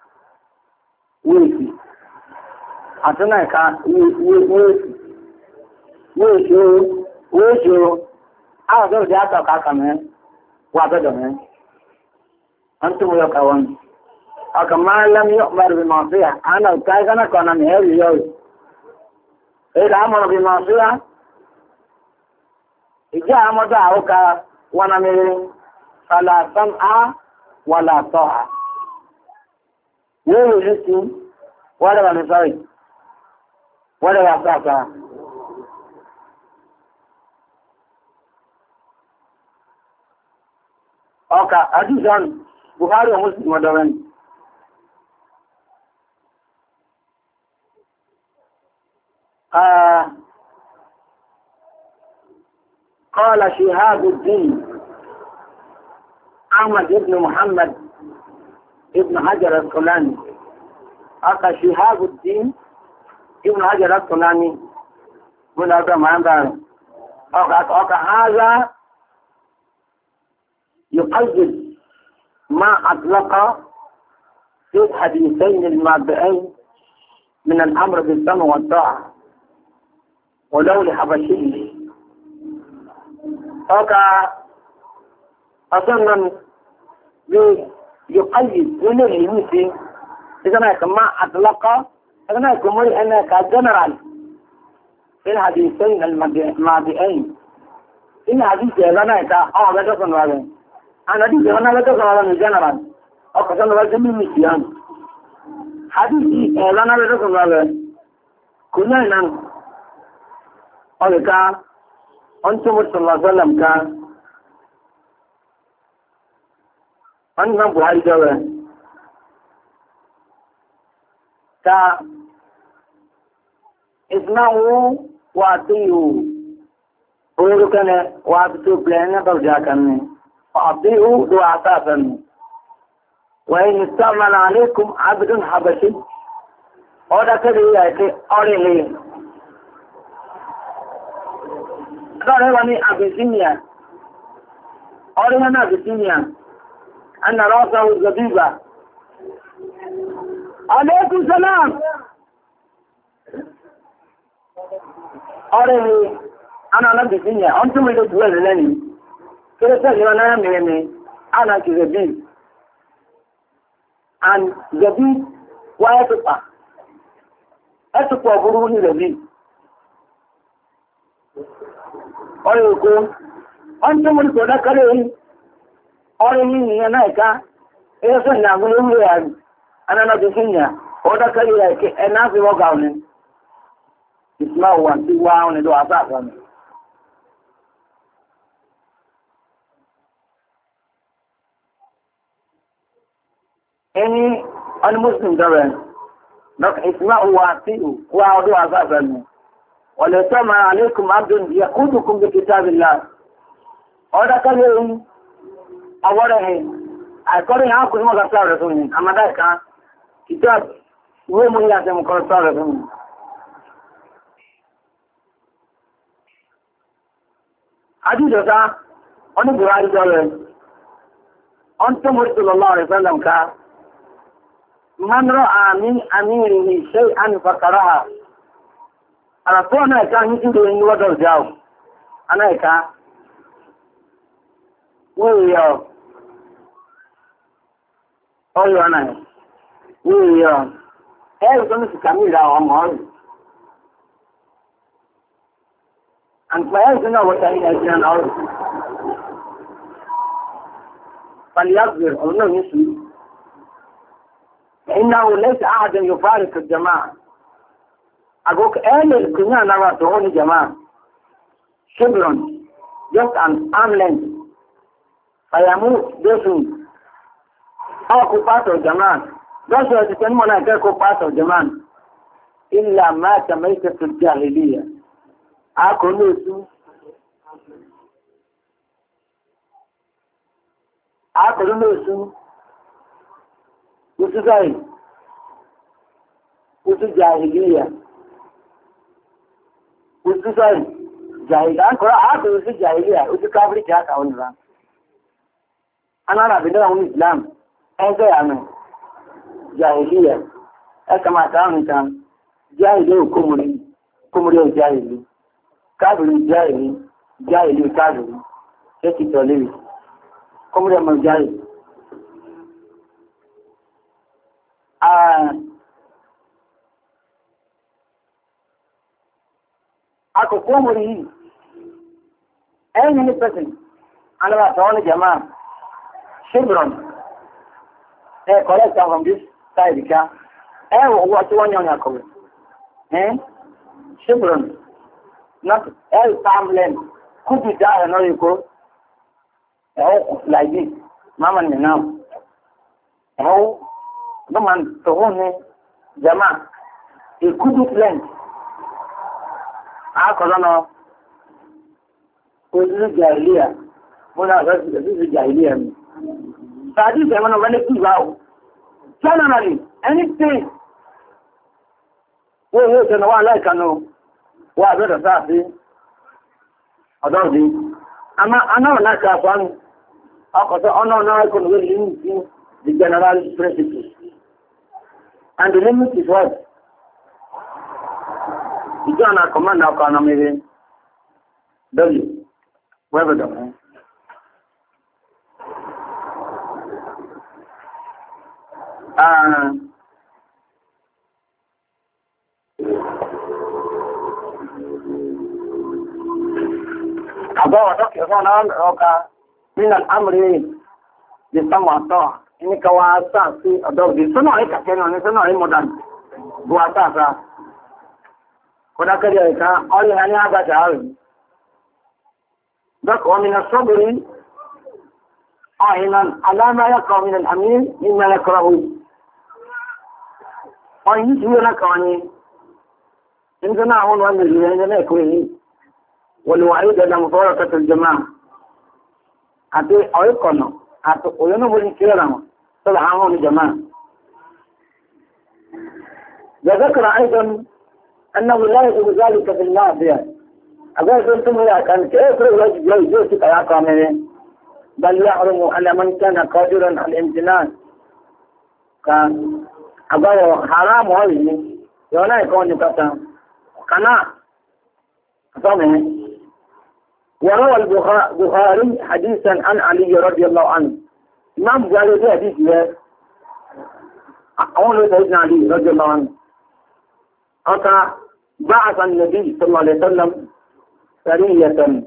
ويكي àtúnà ìka wéèṣò àwọn tó rí àtọ̀ká kàmẹ́ wà bẹ́dọ̀ mẹ́ wọ́n tó mú yọka wọn ọkà máa lẹ́mí ọmọdé bí máa fíyà àwọn ọ̀ká ìkánà kọ̀nà ní ẹ̀rù yọrù èdè àmọ̀rọ̀ bí máa fíyà ìjẹ́ àmọ́dọ̀ àwọ́ka wọn mẹ́rin fàlàsán á wà látọ́ à wéèrè sí Whatever, I'm sorry. Whatever, I'm sorry. Okay, Adizan, Bukhari or Muslim Madawan. Uh, قال شهاب الدين أحمد بن محمد ابن حجر الاسقلاني أقى شهاب الدين ابن حجر الاسقلاني من أقى معنا أقى أقى هذا يقيد ما أطلق في الحديثين المابعين من الأمر بالسمع والطاعة ولو لحبشي أقى أصلا يقيد من الهيوسي إذا ما يكون ما أطلق إذا ما يكون مري أنك جنرال في الحديثين المابعين إن حديث لنا يكون أو لا تصنع هذا أنا حديث لنا لا تصنع هذا جنرال أو تصنع هذا من مسيان حديث لنا لا تصنع هذا كنا نن أولئك أنتم صلى الله عليه وسلم كان أنتم بهاي جوا تا اسمعوا وأطيعوا أولئك كان وأطيعوا بلنا برجع كني وأطيعوا دعاء تاسن وإن استعمل عليكم عبد حبشي أولئك كذي أولئك قال واني أبسينيا أولئك أبسينيا أن رأسه الزبيبة عليكم السلام أولئك أنا أبسينيا أنتم اللي تقول لني كيف أنا مني أنا كزبيب أن زبيب وأتقى أتقى بروني زبيب أولئك أنتم اللي تقول لني أولئك ينايكا إذا نقول لهم أنا نبيسينيا أودا كريك الناس يوقعون اسمعوا وانتوا ندوا أساسا إني المسلم دبن نك اسمعوا وانتوا وأدوا أساسا ولا سمع عليكم عبد يقودكم بكتاب الله أودا كريك أوله أقول يا أخوي ما قصار رسولين أما ذاك كتاب هو من ياسم قصار رسولين حديث هذا أنا بخاري جاء أنتم رسول الله عليه وسلم كا من رأى من أميره شيئا فقرأه أنا فونا كان يجد إنه ودر جاو أنا كا ويا أيوة أنا ويا أيوة كم سكامي لا أمور أنت ما يصير وتاني أجنان أو فليصبر أو لا يصبر إنه ليس أحد يفارق الجماعة أقولك أين الكنيا نرى تهون جماعة شبرا just an arm length فيموت جسم أو كفاته الجمال بس يتكلمون عن كفاته الجمال إلا ما تميت في الجاهلية أكو نسو أكو نسو وسو زي وسو جاهلية وسو زي جاهلية أكو أكو وسو جاهلية وسو كافري جاك أولي أنا أنا بدنا من الإسلام أنت يعني جاهلية كما كان كان جاهلي وكمري كمري جاهلي كابري جاهلي جاهلي كابري كيف تقولي كمري من جاهلي آه أكو كمري أين نبتسم أنا بقول جماعة Chevron. Eh, correct from this side, yeah. Eh, what one young Yakob? Eh? Children, not all family. Could be that and all you go. Oh, like this. Mama, now. Oh, no man, to own Jama. It could be planned. I don't know. Who's the idea? What are the idea? Sadi Jamana when it is out. Generally, anything. Oh, you know, I like I know. What better Sassy? I don't think. I'm not, I know, like that one. Oh, no, no, I couldn't really see the general principle. And the limit is what? You cannot command our economy. W. Wherever the man. Uh, about okay, so now, okay, min al-amri di sama to ini kawasan si ador di sana ay kakeno ni sana ay modern buata sa koda kaya ka oli hanya aga jao dak wa min as-sabri ahinan ala ma yaqa min al-amin mimma yakrahu ay ni juna kani indana hon wa ni ne ko ni والوعيد على مفارقة الجماعة أتي أيقنا أتي أينا بني كلامه صلحهم الجماعة وذكر أيضا أنه لا يجوز ذلك في المعصية أقول أنتم يا كان كيف رجل يجوز يا كامل بل يحرم على من كان قادرا على الامتنان كان أقول حرام هذه يونا يكون يكتم كنا أفهمه وروى البخاري حديثا عن علي رضي الله عنه إمام قال في حديث له أقول سيدنا علي رضي الله عنه أتى بعث النبي صلى الله عليه وسلم سرية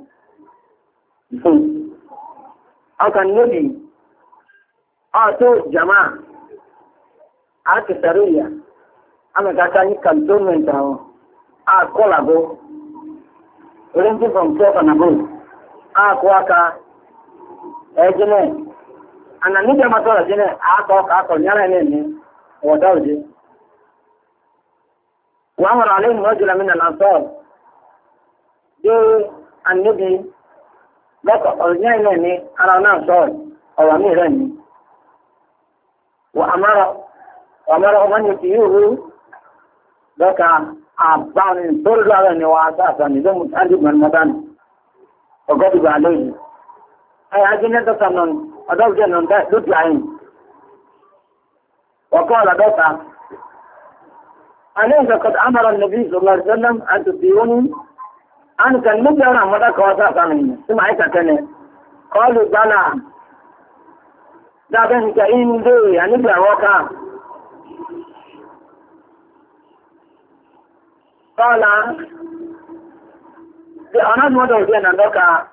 أتى النبي أتى جماعة أتى سرية أنا كان يكلمون من تاو أقول أبو ranging from twelve and above. Ah, kwaka, ejene, and I need a matter of jene, ah, talk, ah, on your name, or does it? One or a lane module, I mean, an answer. They and maybe look on your name, and I'm not sorry, or a mere enemy. Amara, Amara, when you look at bound in Torah and Wasa and you don't understand Madan or go to Valley. I imagine that someone adoption on that good line. Or call a daughter. And then the Amar and Nabi Sallallahu Alaihi Wasallam and to the Union and can look down on Mother Kawasa coming. To my Katane. Call it Dana. Daven Kain Day and if I walk out. قال أنا المدعو بين أنك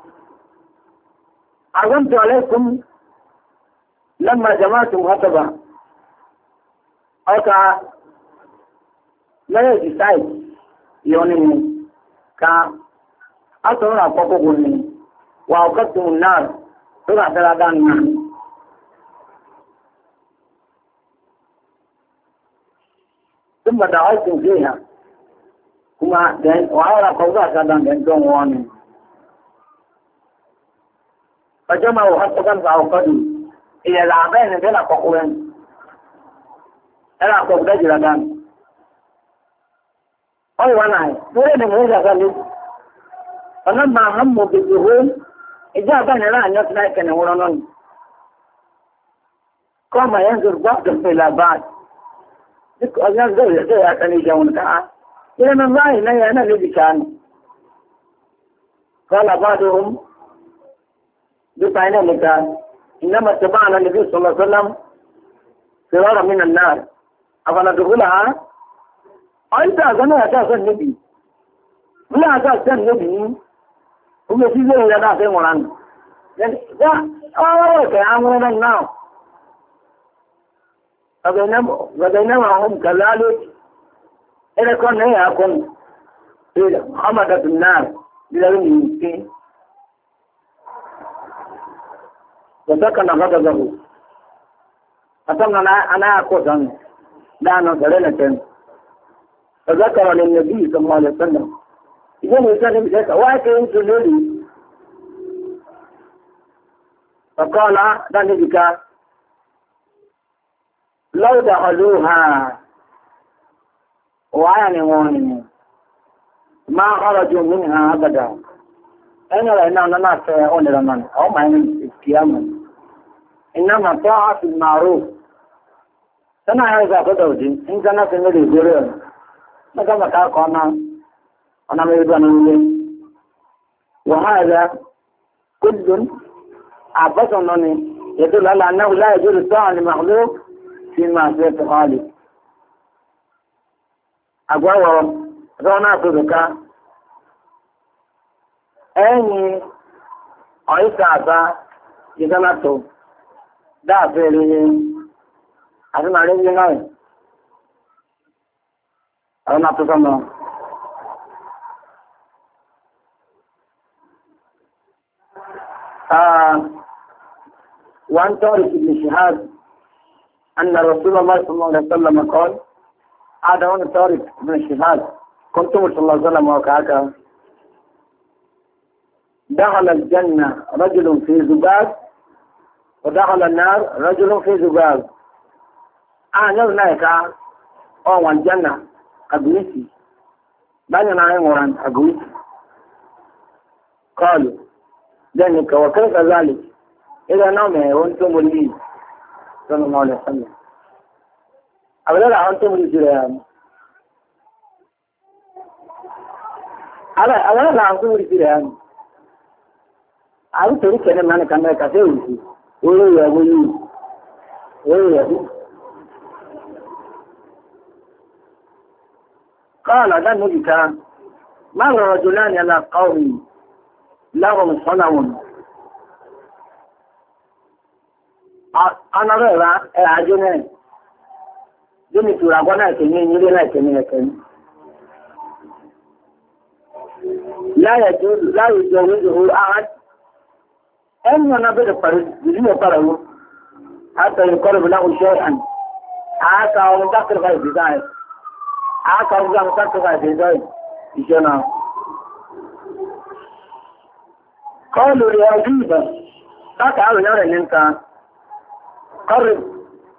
أغمت عليكم لما جمعتم خطبا أوكا لا يجي سايد يونيني كا أصنع فوقوني وأوقدتم النار تبع ثلاثان معي ثم دعوتم فيها kuma dan wala kauza kadan dan don wani fajama wa hatta kan fa qadu ila la'ban bela qoqwan ala ko da jira dan oi wana dole ne mu da gani anan ma hammu bi zuhur ija ban la an yasna kana wuranon kama yanzu ba da fila ba duk azan zai zai ya kani jawun ka إلى من الله لا أنا الذي كان قال بعضهم بطعنا لك إنما اتبعنا النبي صلى الله عليه وسلم فرارا من النار أفلا تقولها أنت أنا أساس النبي لا أساس النبي هم يسيزون إلى ناس مران يعني لا أولا كأمرنا النار فبينما وبينما هم كذلك إذا كنا يكون حمدة الناس بلون يمكن وسكن غضبه أتمنى أنا أنا أقول لا نزلنا فذكر للنبي صلى الله عليه وسلم إذا يسلم ذلك وأكيد سلولي فقال ذلك لو دخلوها وعانوا ما خرجوا منها أبدا أنا لأننا ما سيئون لمن أو ما يمكن القيامة إنما طاعة المعروف سنة هذا قدوتي إن كان في مدي جريون ما كما كاكونا أنا ميبانوني وهذا كل عبثنني يدل على أنه لا يجوز الطاعة لمخلوق في معصية خالق أقوى رونا تذكى أني أعيسى عطا يتنطو دا فعله أسمع عليه نوي أو نطو سمع وعن طارق بن شهاب أن رسول الله صلى الله عليه وسلم قال هذا هو طارق بن شهاب كنت صلى الله عليه وسلم وكاكا دخل الجنة رجل في زباد ودخل النار رجل في زباد أنا هناك أو الجنة أقويتي بيننا عمران أقويتي قالوا ذلك وكيف ذلك إذا نومه وانتم لي صلى الله عليه وسلم أولا لا أنتم لي سلام أولا لا أنتم لي سلام أولا تريد كلام أنا كان كثير ويو يا ويو ويو يا قال ذلك مر رجلان على قوم لهم صنم أنا رأى أعجنه دوني تراغونا كنين يلي كنين كنين لا يجوز لا يجوزه أحد أن نبدأ فرد فرد حتى يقرب له شيئا حتى هو مذكر غير بداية حتى هو مذكر غير بداية يجونا قالوا لأجيبا لا تعالوا يرى أن أنت قرب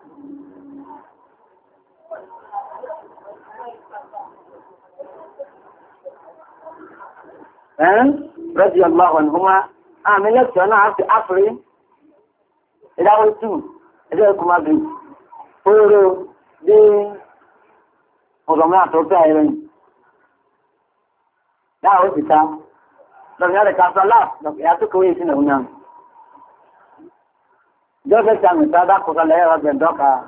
أن رضي الله عنهما عملت أنا عرفت أفري إذا قلت إذا كنت أبري فورو دي وضمنا توقع إلين لا هو بتا لم يرى كاسلا لم يأتي كويسين هنا جوزة كان متابع كسلا يرى بندوكا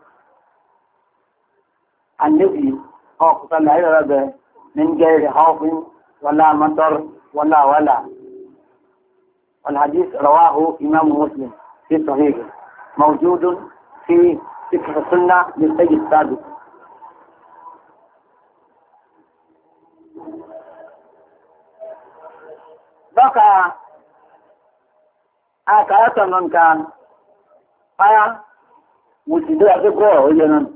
النبي أو كسلا يرى من غير خوف ولا مطر ولا ولا والحديث رواه إمام مسلم في صحيح موجود في فقه السنة للسيد السابق بقى أكاية من كان فيا وجدوا أذكره وجنا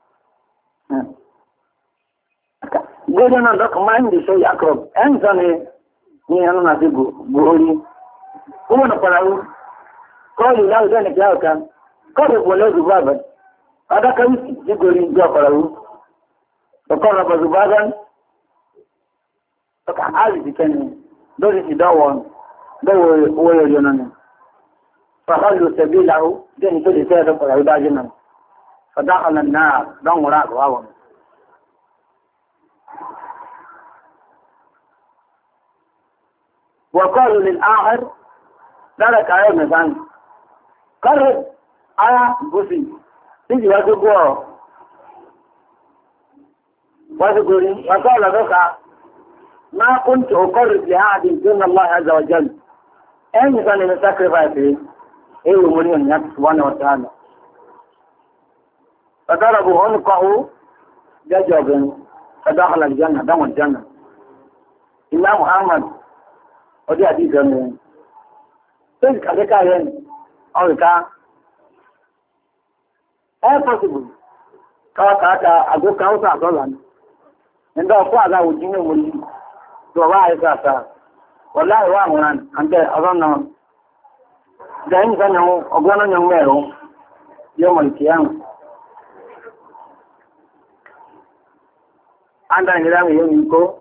وجنا لك ما عندي شيء أقرب أنساني ni أنا نسيبه بقولي هو نقرأه قالوا لا ذلك يا كان قرب ولا ذبابا هذا كان يقولي جاء قرأه فقرب ذبابا فكان عارف كان دوري داون دور هو يجنن فخلوا سبيله جن كل شيء قرأه داجنا فدخل النار دون وراء واو وقالوا للآخر ذلك آيات مثلا قرر آية بسي تيجي وتقوى وتقولي وقال ذلك ما كنت أقرب لأحد دون الله عز وجل أين كان من sacrifice إيه مريم نفس سبحانه وتعالى فضربوا عنقه ججبا فدخل الجنة دم الجنة إمام محمد ودي حديث منه تلك ذكاء أو ذكاء أي possible كوا كاتا أبو كاوسا أقولان عندما قاعد وجيني مولي دواء إساسا والله واهنا أنت أظن دائما كانوا أقولنا يوميرو يوم القيامة عندنا نظام يوم يكو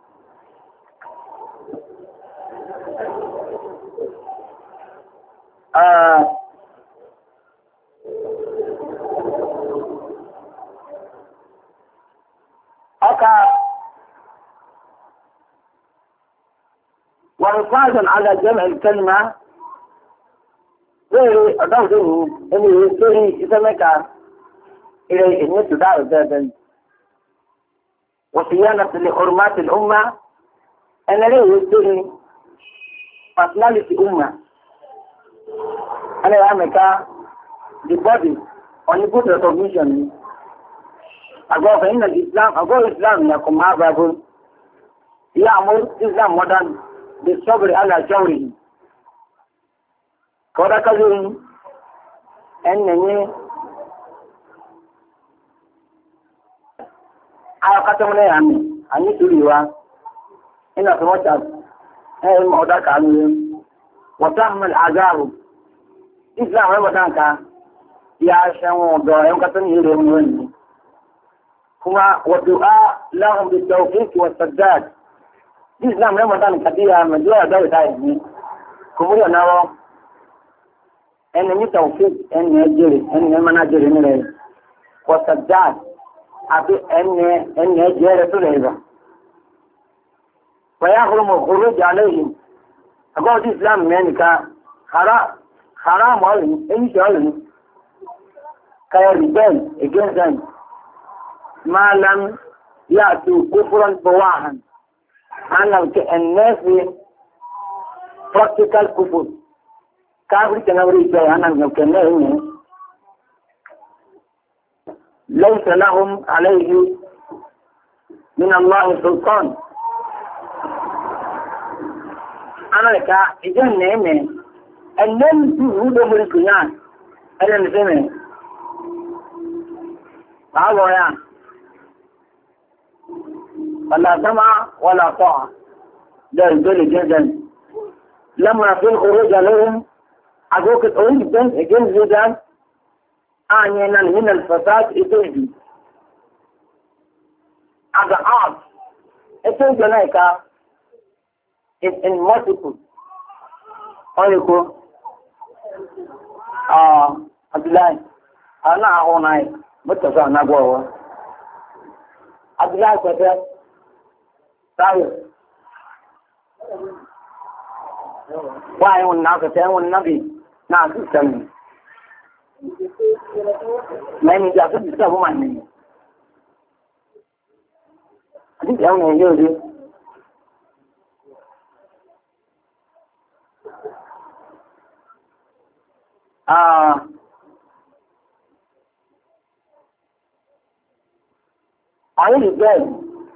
آه أكا وحفاظا على جمع الكلمة غير أضافه أنه يستوري إسمك إلى أن يتدعى ذاتا وصيانة لحرمات الأمة أنا ليه يستوري personality أمة أنا أعمل the body on good recognition أقول فإن الإسلام أقول الإسلام يقوم هذا يأمر الإسلام مدن بالصبر على شوره كذا كذا أنني أنا كتمني عني عني تريوا إن سمعت هاي الموضوع كانوا وتحمل عذاب إسلام هو مدنك يا شمو ده يوم كتني يلوموني كما والدعاء لهم بالتوفيق والسداد الإسلام لما كان كثيرا من دعاء دعوة تايزني كمولي أنه أن يتوفيق أن يجري أن يمناجري منه والسداد أبي أن أن يجري سليبا ويحرم الخروج عليهم أقول الإسلام منك حرام حرام عليهم أي شيء عليهم كيرجال against ما لم يأتوا كفرا بواحا أنا الناس practical كفر كافر كنوري شيء أنا نكمله ليس لهم عليه من الله سلطان أنا لك إذن نعمة النم هو ملكنا أنا نسمع تعالوا يا ولا سمع ولا طاعة ده يدل جدا لما في الخروج عليهم أقولك تقول جدا جدا جدا أعنينا من الفساد إتوجي أضعاف إتوجي نايكا is in multiple أقولك آه عبد الله أنا أغنى متفق نقوى عبد الله كتب طيب واي والناس تاعون النبي ناس تسمي ما يجي تسمو معني دي يوم يجي آه أقول إزاي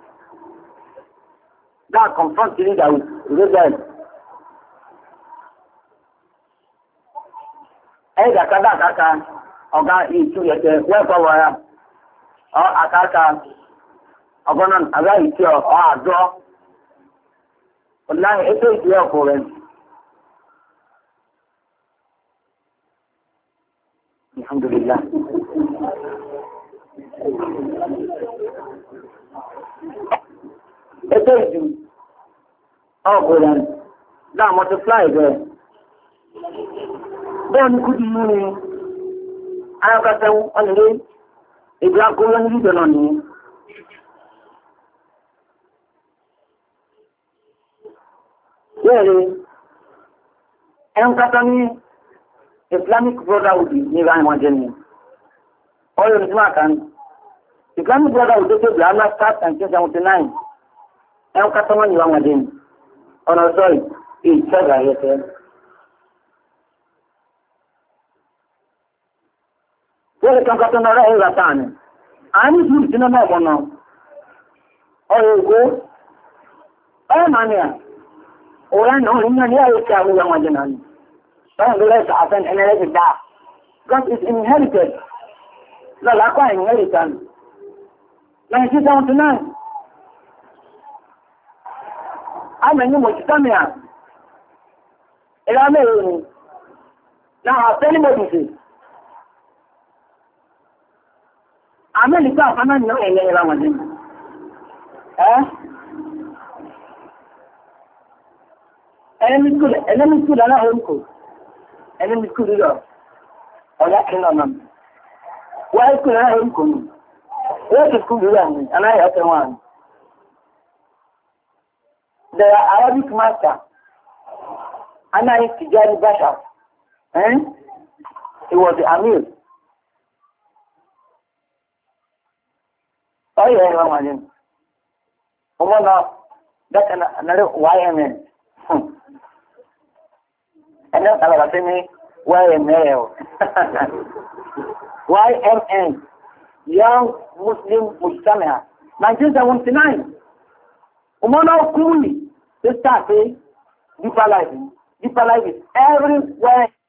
ده confront لي ده إزاي أيضا كذا كذا أوكا يشوف يته وين فواه أو أكاكا أبونا أذا يشوف أو أدو والله إيه يشوف كورن الحمد لله إيه يشوف أو كورن لا multiply ده bọ́ọ̀ni kú di mú ni ayọ́kátẹ́ ọ̀nìyàn ìgbé akọ́lọ́ ní ìjọ náà ni bẹ́ẹ̀rẹ̀ ẹnkátá ní Islamic Brotherhood ní ìrànwọ̀n jẹ́ ni ọ̀rọ̀ ní máa kan Islamic Brotherhood tó tẹ́bí alá start nineteen seventy nine ẹnkátá wọ́n ìrànwọ̀n jẹ́ ni ọ̀nà sọ́rọ̀ ìṣẹ́gbà ayẹ́fẹ́ wọ́n kan kọ́tọ́ náà rẹ̀ ìrà tààni àní sùúrù sínú náà mọ̀ náà ọ̀rọ̀ ègbó ọ̀rọ̀ màmíà òun náà ní ní ayé tí a mú wọn jẹ́ náà ni ọ̀rọ̀ ló lẹ́sà àfẹ́n ẹnẹ́rẹ́sì dáa because it's inherited lọ́la kọ́ inheritance nineteen seventy nine àmì ní mọ̀títọ́mìà ìlànà èrò ni náà àfẹ́ ní mọ̀títì Amẹ́ríkà àfánà ní ẹ̀yẹ ìrànwọ̀dé. Ẹ́ ẹlẹ́mí skúl aláhọ́ orúkọ, ẹlẹ́mí skúl rírọ̀, ọ̀yá kìnnà náà. Wọ́n skúl aláhọ́ orúkọ ní, wọ́n kì skúl rírọ̀ ní, aláyọ̀ ọ̀tẹ̀ wọn. The Arabic master, Anayi Tijani Bashar, eh? He was the Amir. Oh yeah, Ramadan. Oh no, that's another Y M N. And then I say me Y M N. Y M N, Young Muslim Mujtama, nineteen seventy-nine. Umana Kuli, this started deeper life. Deeper life is everywhere.